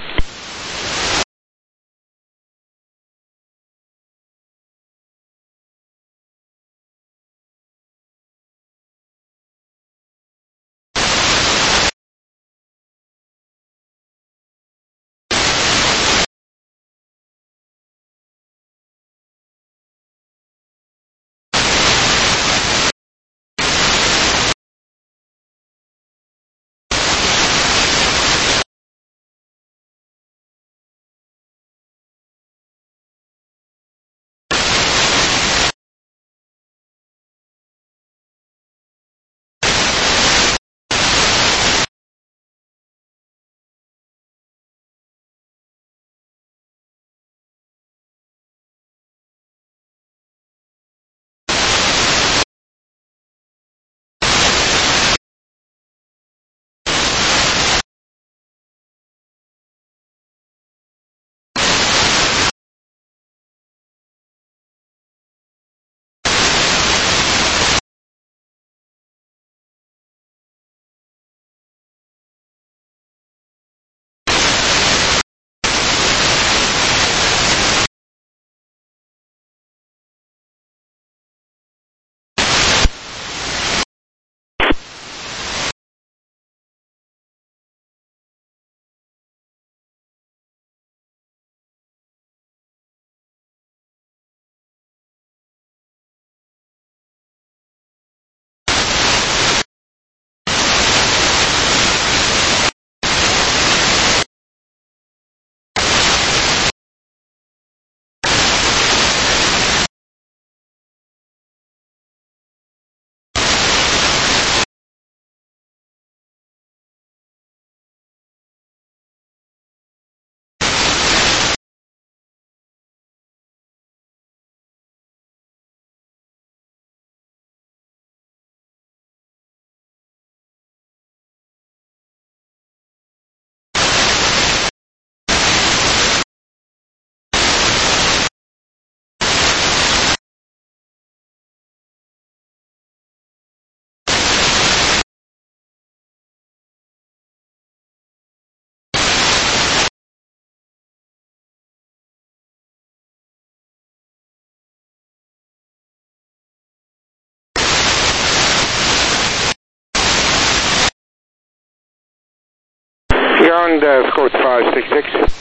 Ground Escort 566.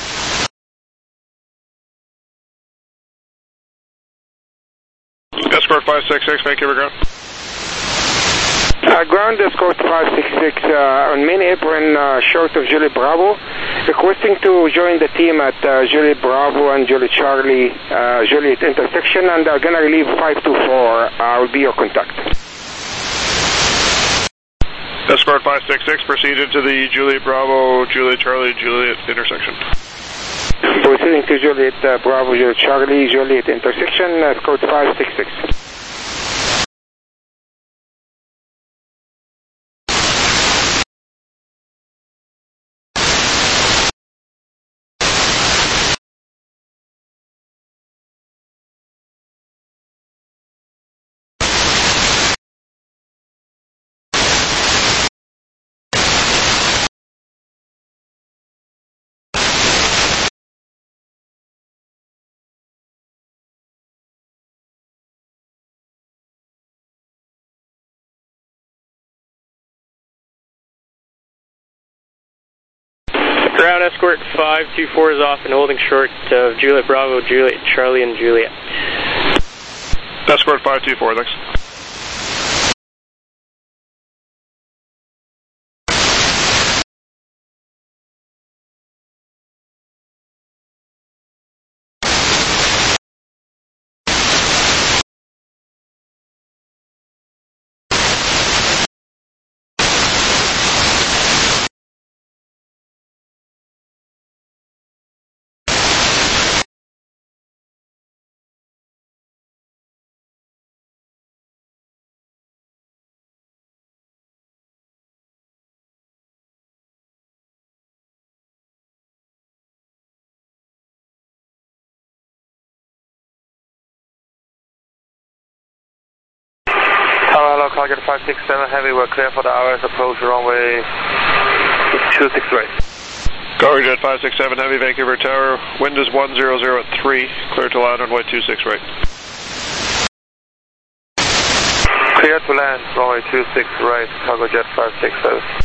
Escort 566, Vancouver ground. Ground Escort 566 on main apron short of Juliet Bravo, requesting to join the team at Juliet Bravo and Juliet Charlie, Juliet intersection, and are going to relieve 524. Will be your contact. Escort 566, proceed into the Juliet Bravo, Juliet Charlie, Juliet intersection. Proceeding to Juliet Bravo, Juliet Charlie, Juliet intersection, Escort 566. Ground escort 524 is off and holding short of Juliet Bravo, Juliet Charlie, and Juliet. Escort 524, thanks. Hello, Target 567 Heavy, we're clear for the RS approach runway 26 right. Cargo Jet 567 Heavy, Vancouver Tower, wind is 100 at 3, clear to land runway 26 right. Clear to land, runway 26 right, Cargo Jet 567.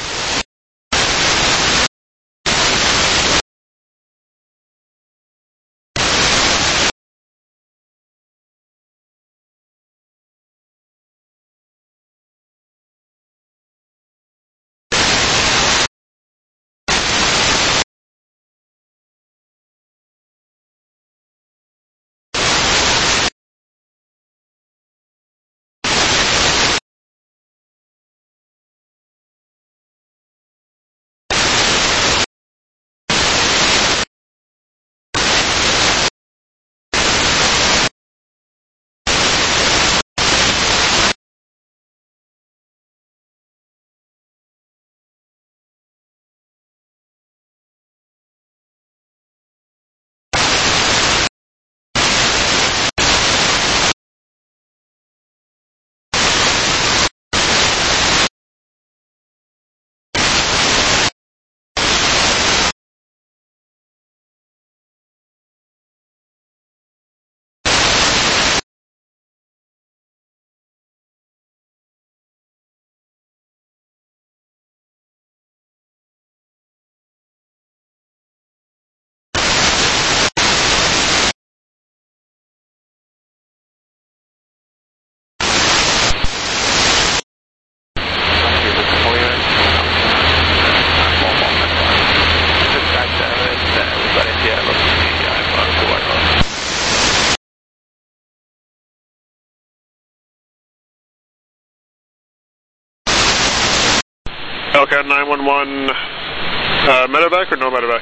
Hellcat 911, medevac or no medevac?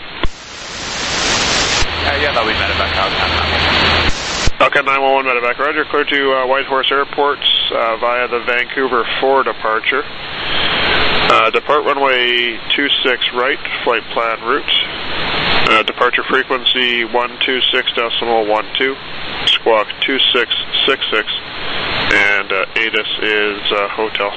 Yeah, that'll be medevac. Hellcat 911 medevac, roger, clear to Whitehorse Airports via the Vancouver 4 departure. Depart runway 26 right, flight plan route. Departure frequency 126.12, squawk 2666, and ATIS is hotel.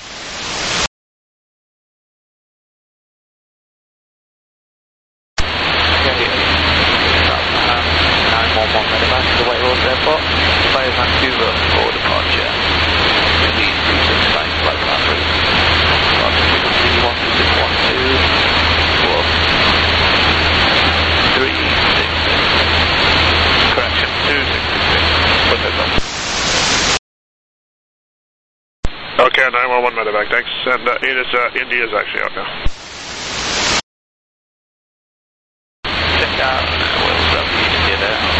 Airport, via Vancouver for departure. Please 26 right, flight plan route. Departure frequency 12612, squawk 366. Correction, 2666. Put those on. Okay, 911 medevac, thanks. And ATIS India is actually out now. Check out, we'll grab the India there.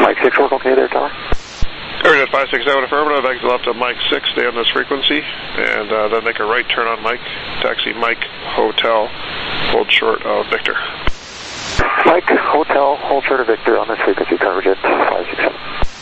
Mike 6, work okay there, Tower? Coverage at 567 affirmative, exit left of Mike 6, stay on this frequency, and then make a right turn on Mike, taxi Mike Hotel, hold short of Victor. Mike Hotel, hold short of Victor on this frequency, coverage at 567.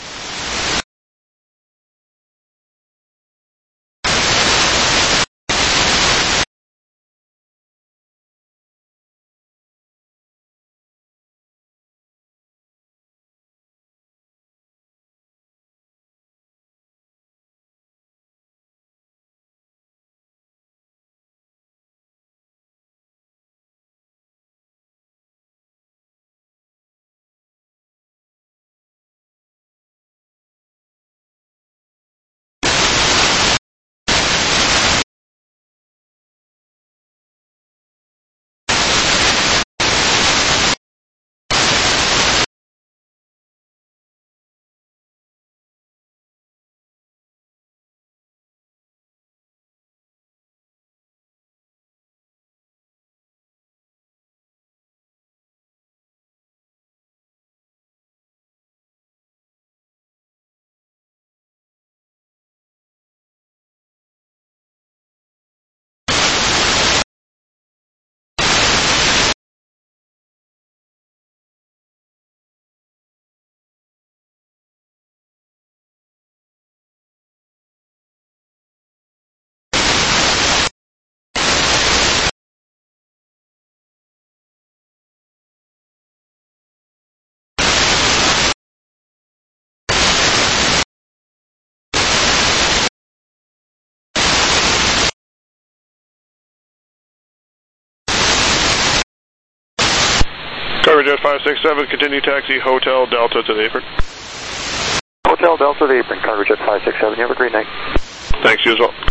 Coverage at 567, continue taxi Hotel Delta to the apron. Hotel Delta to the apron, coverage at 567. You have a great night. Thanks, you as well.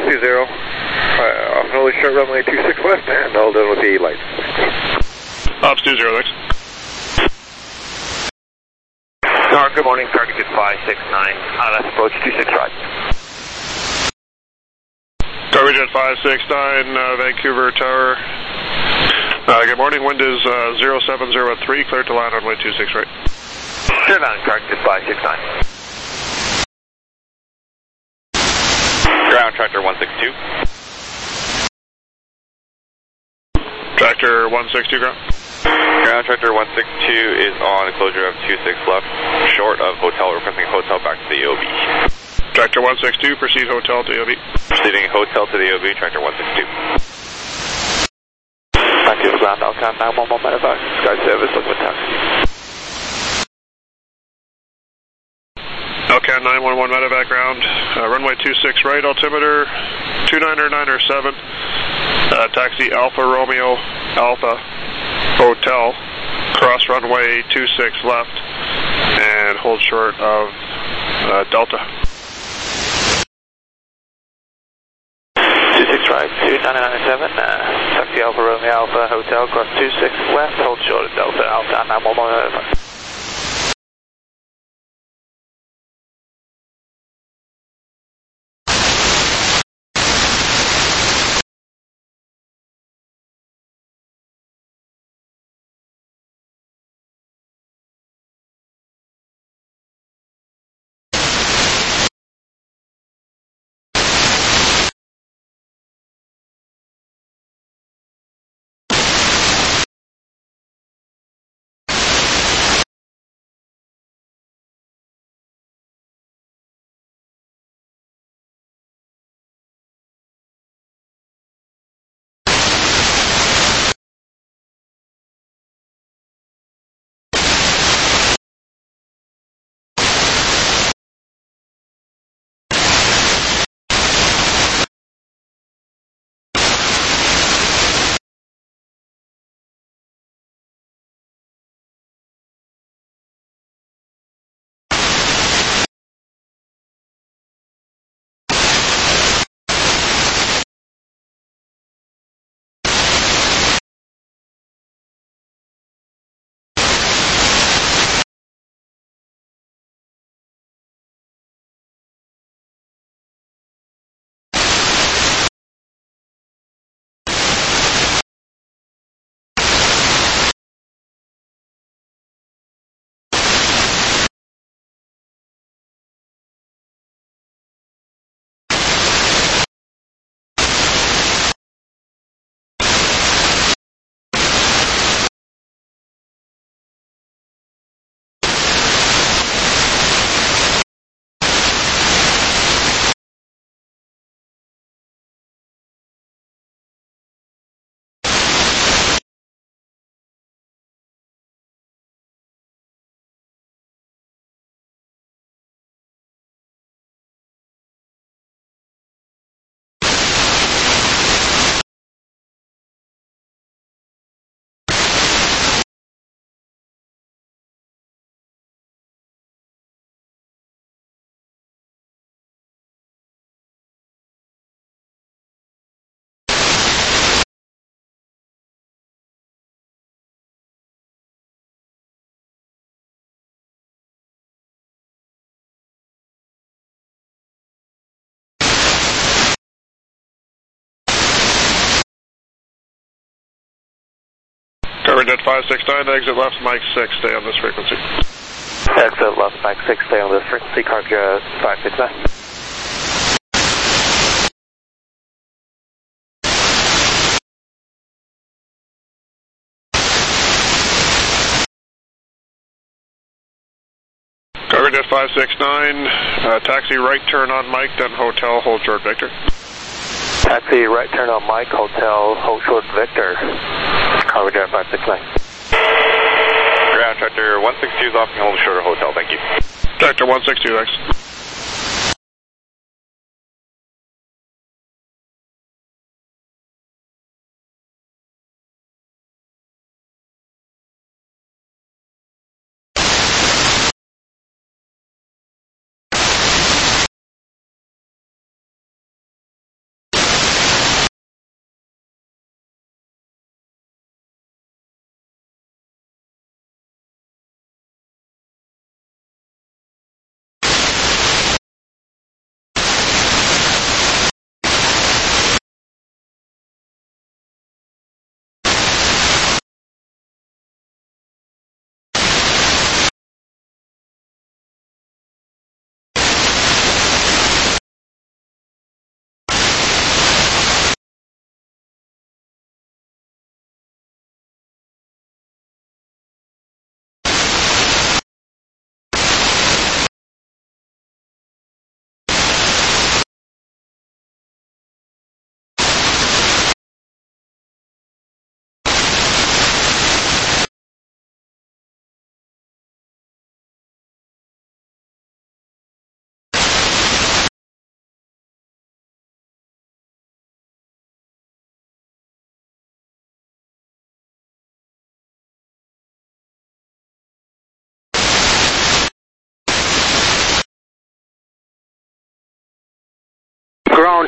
Plus 20, off an only short runway 26 left, and all done with the lights. Ops 20, thanks. Good morning, target 569, left approach 26 right. Cargo Jet 569, Vancouver Tower. Good morning, wind is 0703, cleared to land runway 26 right. Clear land, target 569. Ground tractor 162. Tractor 162, ground. Ground tractor 162 is on closure of 26 left, short of hotel, requesting hotel back to the AOB. Tractor 162, proceed hotel to AOB. Proceeding hotel to the AOB, tractor 162. Thank you, ground, Alcan 911 medevac, Sky Service, liquid taxi. Alcan 911 medevac ground, runway 26 right, altimeter 29907, taxi Alpha Romeo Alpha Hotel, cross runway 26 left, and hold short of Delta. 26 right, 29907, taxi Alpha Romeo Alpha Hotel, cross 26 left, hold short of Delta, Alcan 911. Cargo Jet 569, exit left, Mike 6, stay on this frequency. Exit left, Mike 6, stay on this frequency, Cargo Jet 569. Cargo Jet 569, taxi right turn on Mike, then hotel, hold short Victor. Taxi right turn on Mike, hotel, hold short Victor. Cargo Jet 569. Ground tractor 162 is off and hold short of hotel, thank you. Tractor 162, thanks.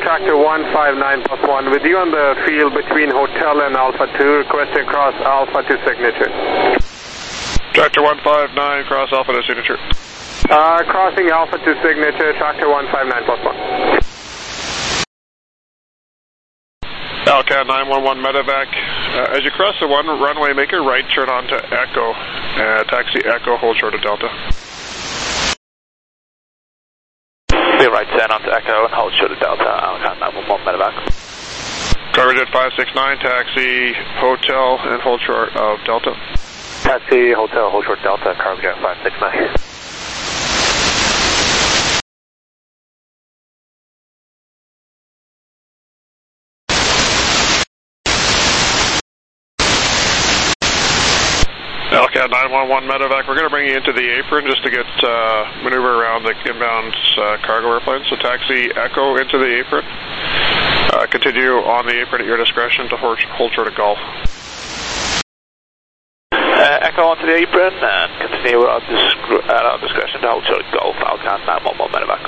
Tractor 159+1 with you on the field between Hotel and Alpha 2, requesting cross Alpha to signature. Tractor 159, cross Alpha to signature. Crossing Alpha to signature, Tractor 159+1. Alcat 911 medevac. As you cross the one runway, make a right turn onto Echo. Taxi Echo, hold short of Delta. Be right turn onto Echo and hold short of Delta, Alcat 911 medevac. Cargojet 569, taxi Hotel and hold short of Delta. Taxi Hotel, hold short Delta, Cargojet 569. Alcat 911 medevac, we're going to bring you into the apron just to get maneuver around the inbound cargo airplane. So taxi Echo into the apron. Continue on the apron at your discretion to hold short of Golf. Echo onto the apron and continue at our discretion to hold short of Golf, Alcat 911 medevac.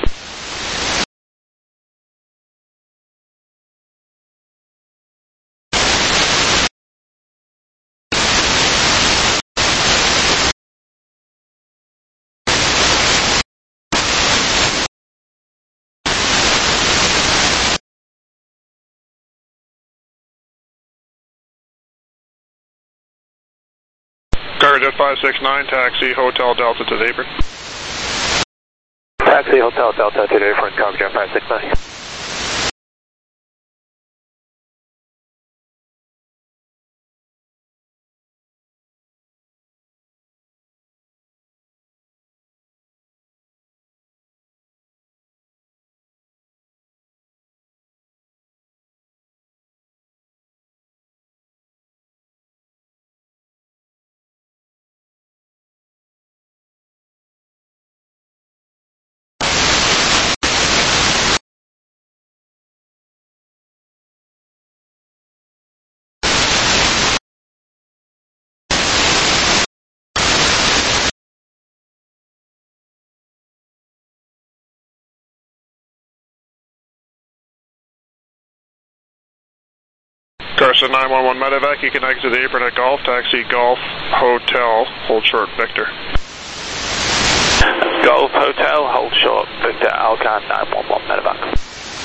Cargojet 569, taxi Hotel Delta to the apron. Taxi Hotel Delta to the apron, Cargojet 569. Carson 911 medevac, you can exit the apron at Golf, taxi Golf Hotel, hold short Victor. Golf Hotel, hold short Victor, Alcat 911 medevac.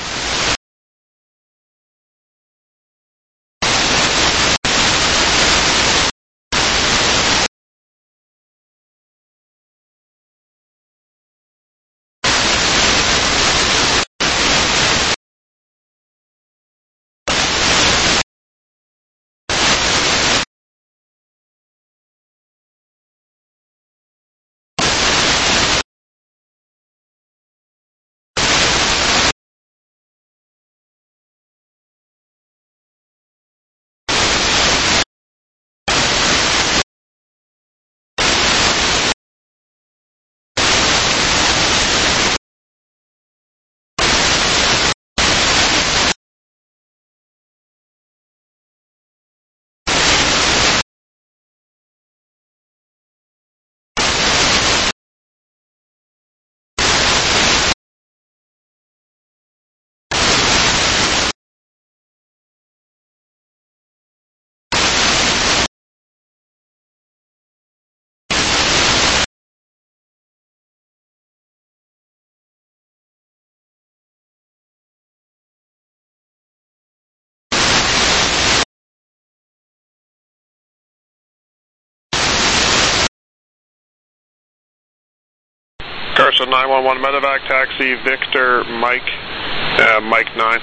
Carson 911 medevac, taxi Victor Mike, Mike 9.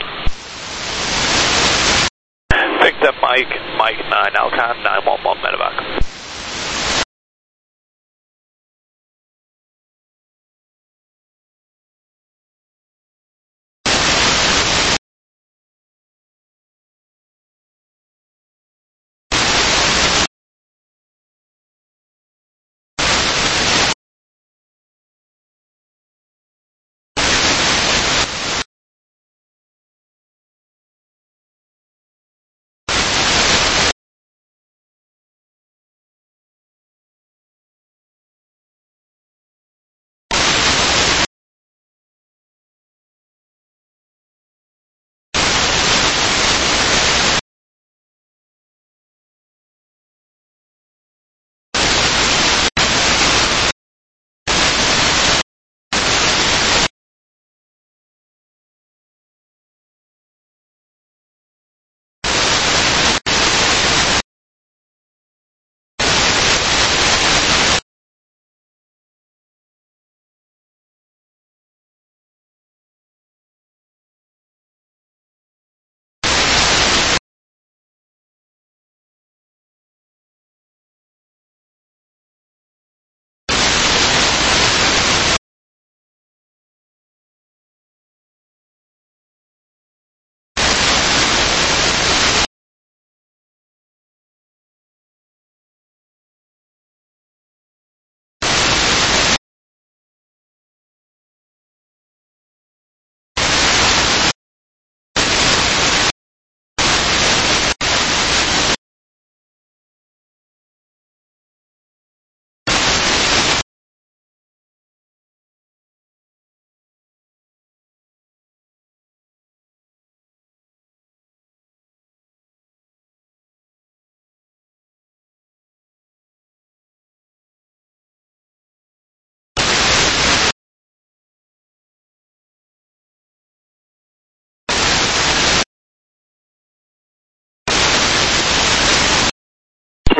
Victor Mike 9, Alcat 911 medevac.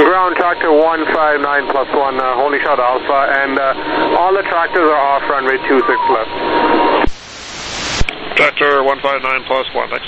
ground tractor 159 plus 1, holy shot Alpha, and all the tractors are off runway 26 left. Tractor 159 plus 1, thanks.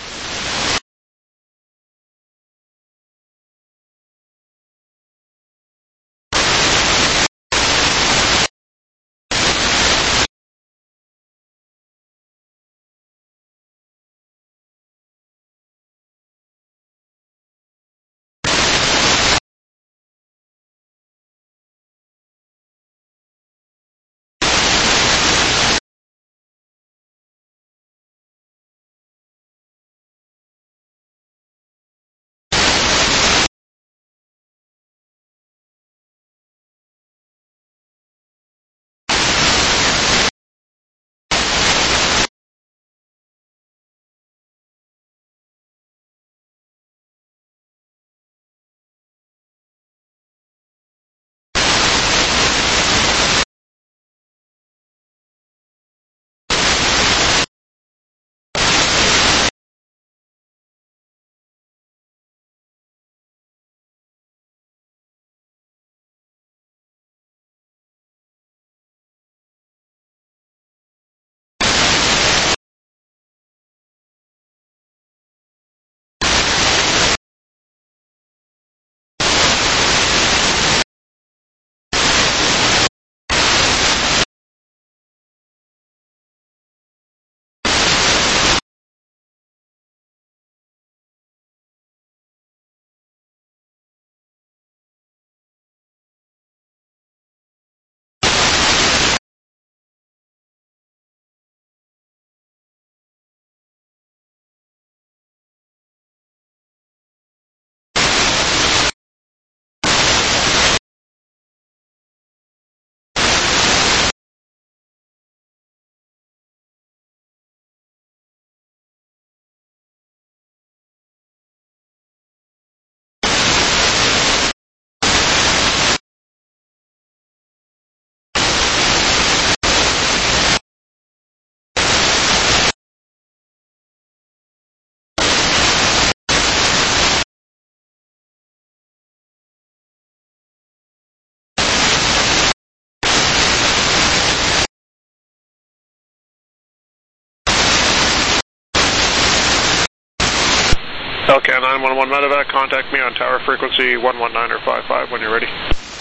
LCAN 911 medevac, contact me on tower frequency 119 or 55 when you're ready.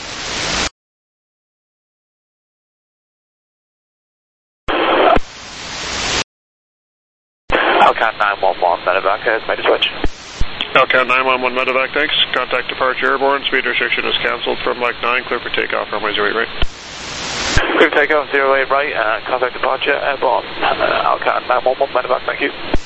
LCAN 911 medevac has made a switch. LCAN 911 medevac, thanks. Contact departure airborne, speed restriction is cancelled from Mike 9, clear for takeoff, runway 08 right. Clear for takeoff 08 right, contact departure airborne, LCAN 911 medevac, thank you.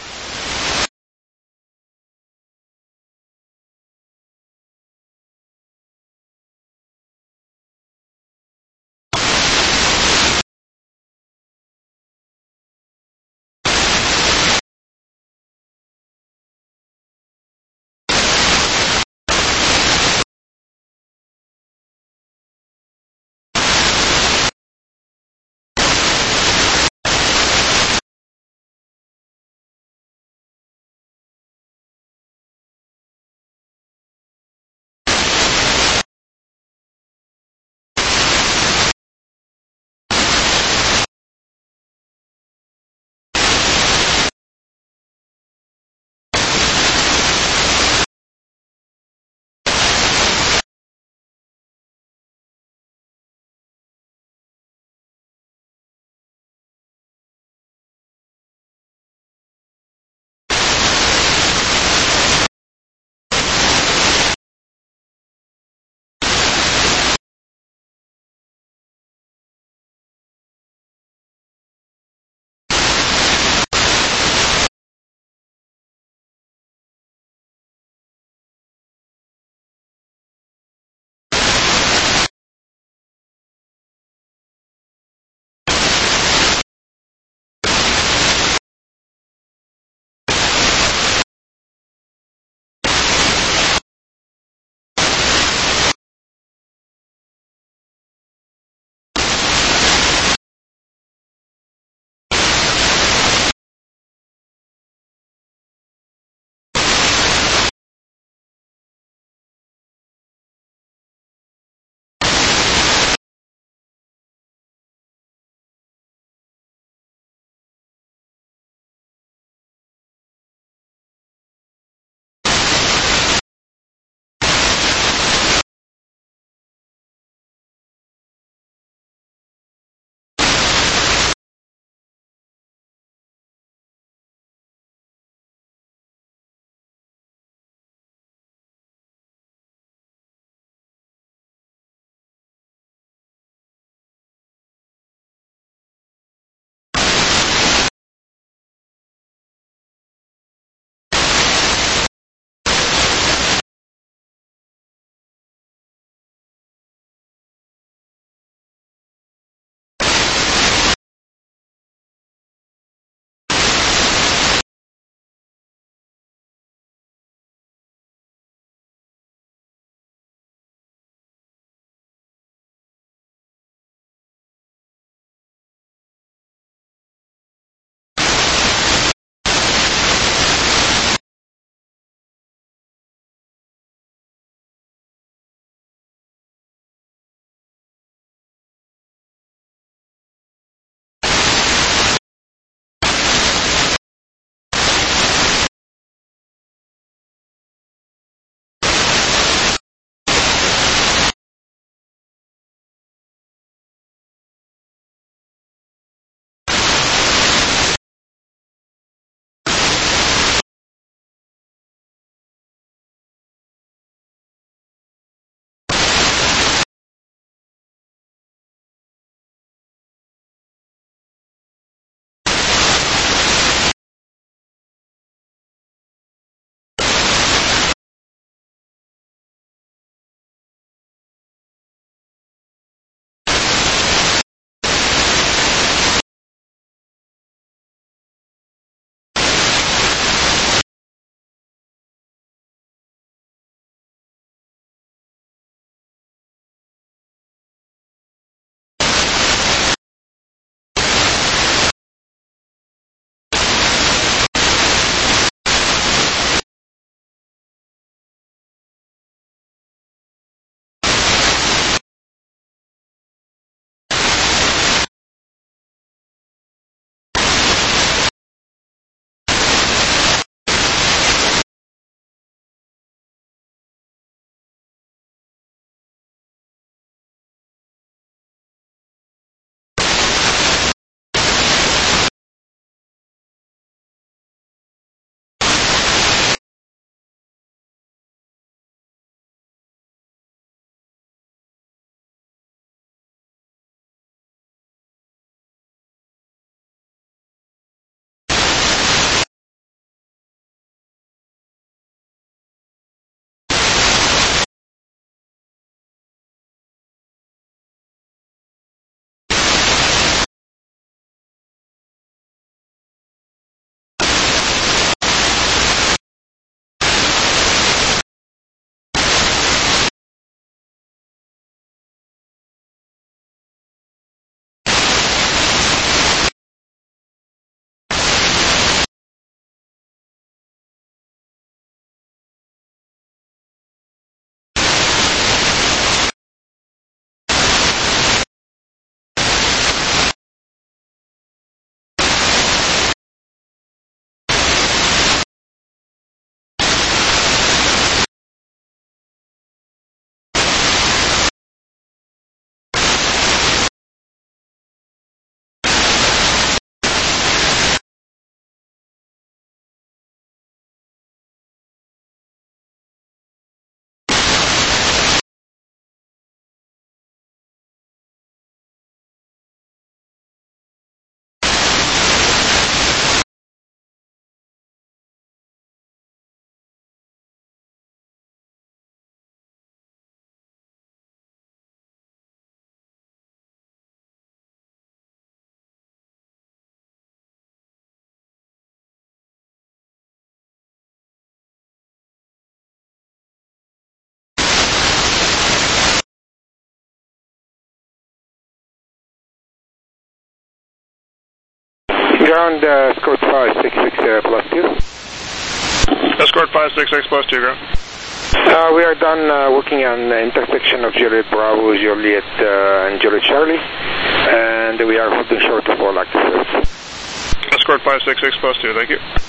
Ground, Escort 566 plus 2. Escort 566 plus 2, ground. We are done working on the intersection of Juliet Bravo, Juliet, and Juliet Charlie, and we are holding short of all active service. Escort 566 plus 2, thank you.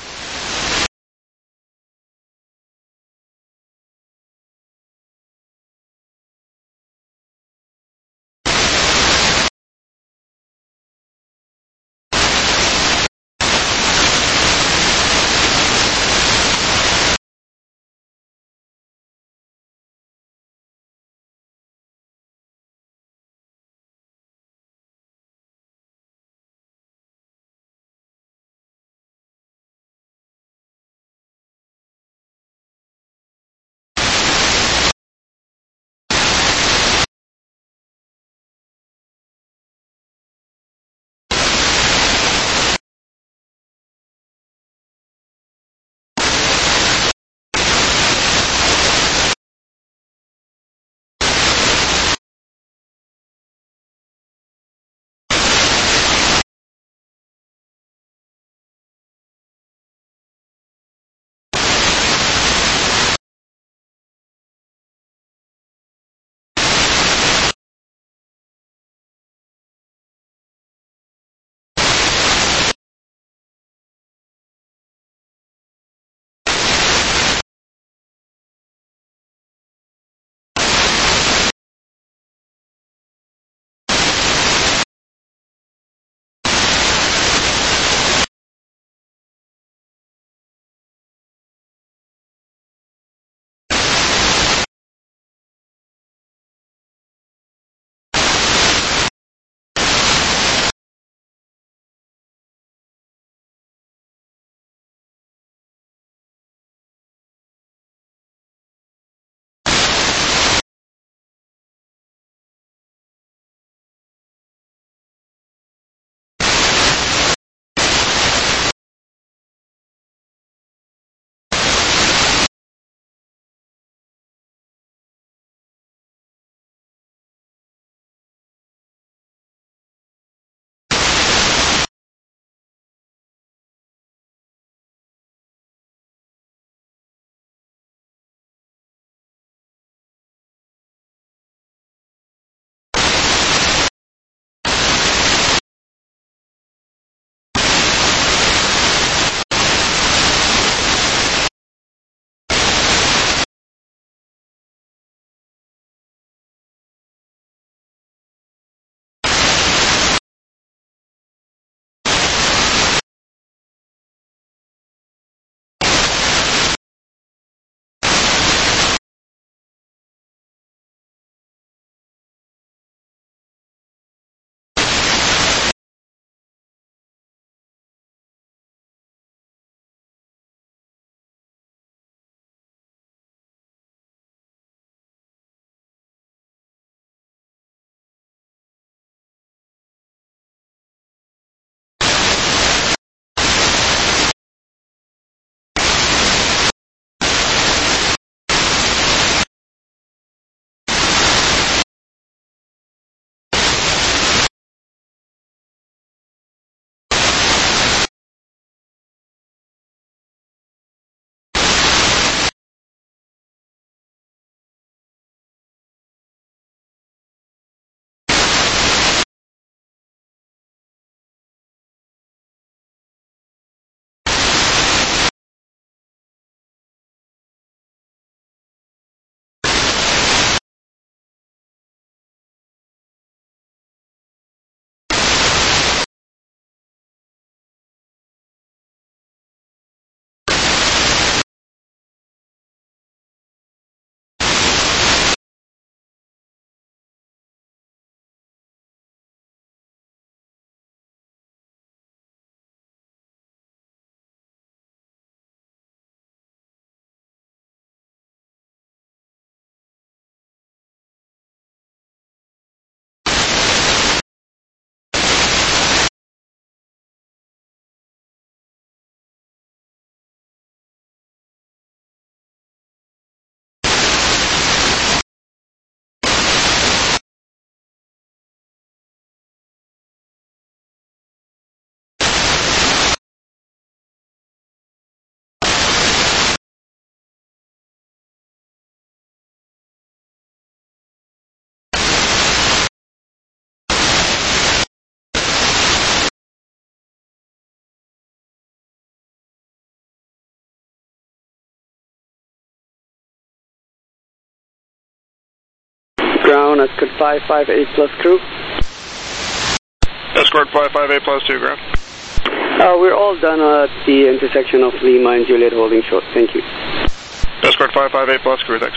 Ground, Escort 558 plus crew. Escort 558 plus 2, ground. We're all done at the intersection of Lima and Juliet holding short. Thank you. Escort 558 plus crew, thanks.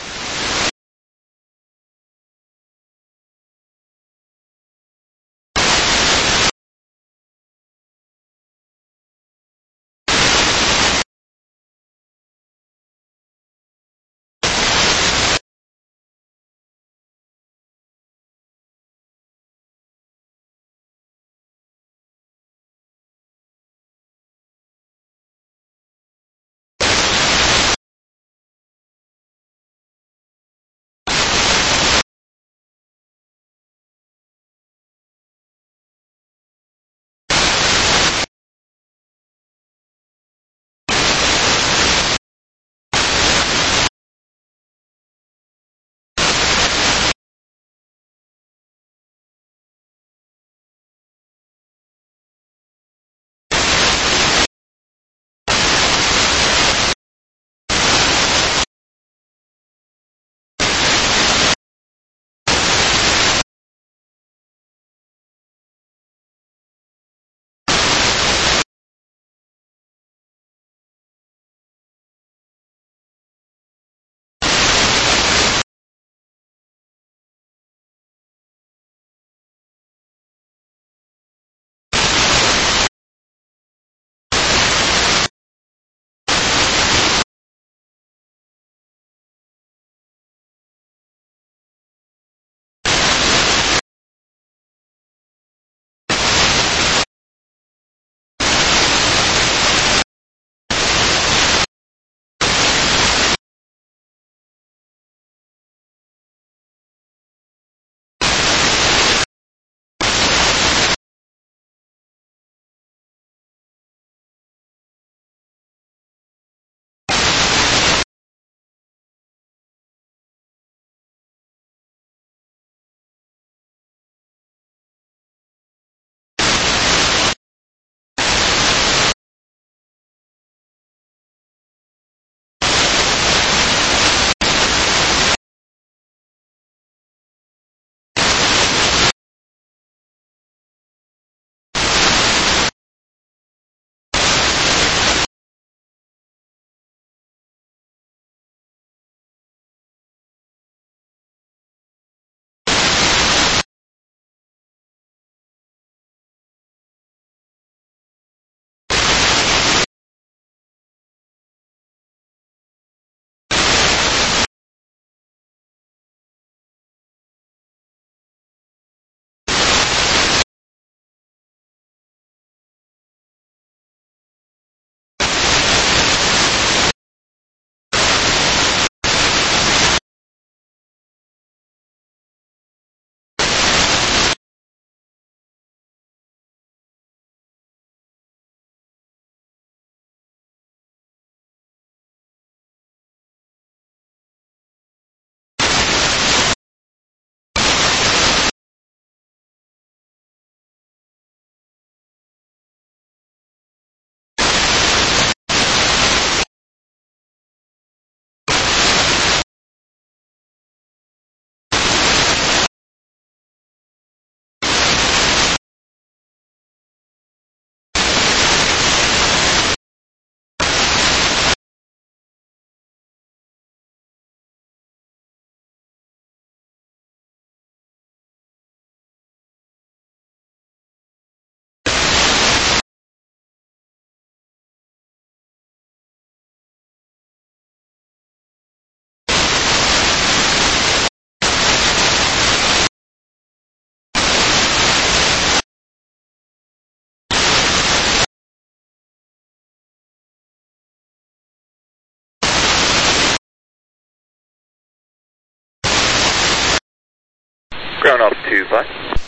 Ground Ops 25.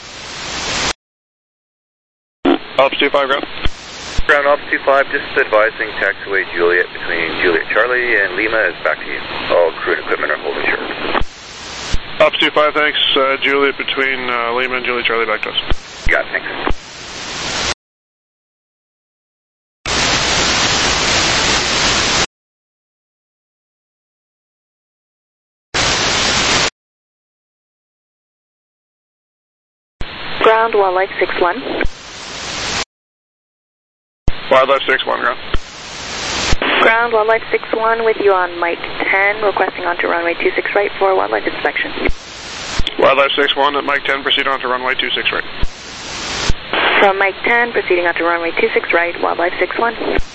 Ops 25, ground. Ground Ops 25, just advising taxiway Juliet between Juliet Charlie and Lima is back to you. All crew and equipment are holding short. Ops 25, thanks. Juliet between Lima and Juliet Charlie back to us. Got it, thanks. Ground, Wildlife 6-1. Wildlife 6-1, ground. Ground, Wildlife 6-1 with you on Mike 10, requesting onto runway 26 right for wildlife inspection. Wildlife 6-1 at Mike 10, proceed onto runway 26 right. From Mike 10, proceeding onto runway 26 right, Wildlife 6-1.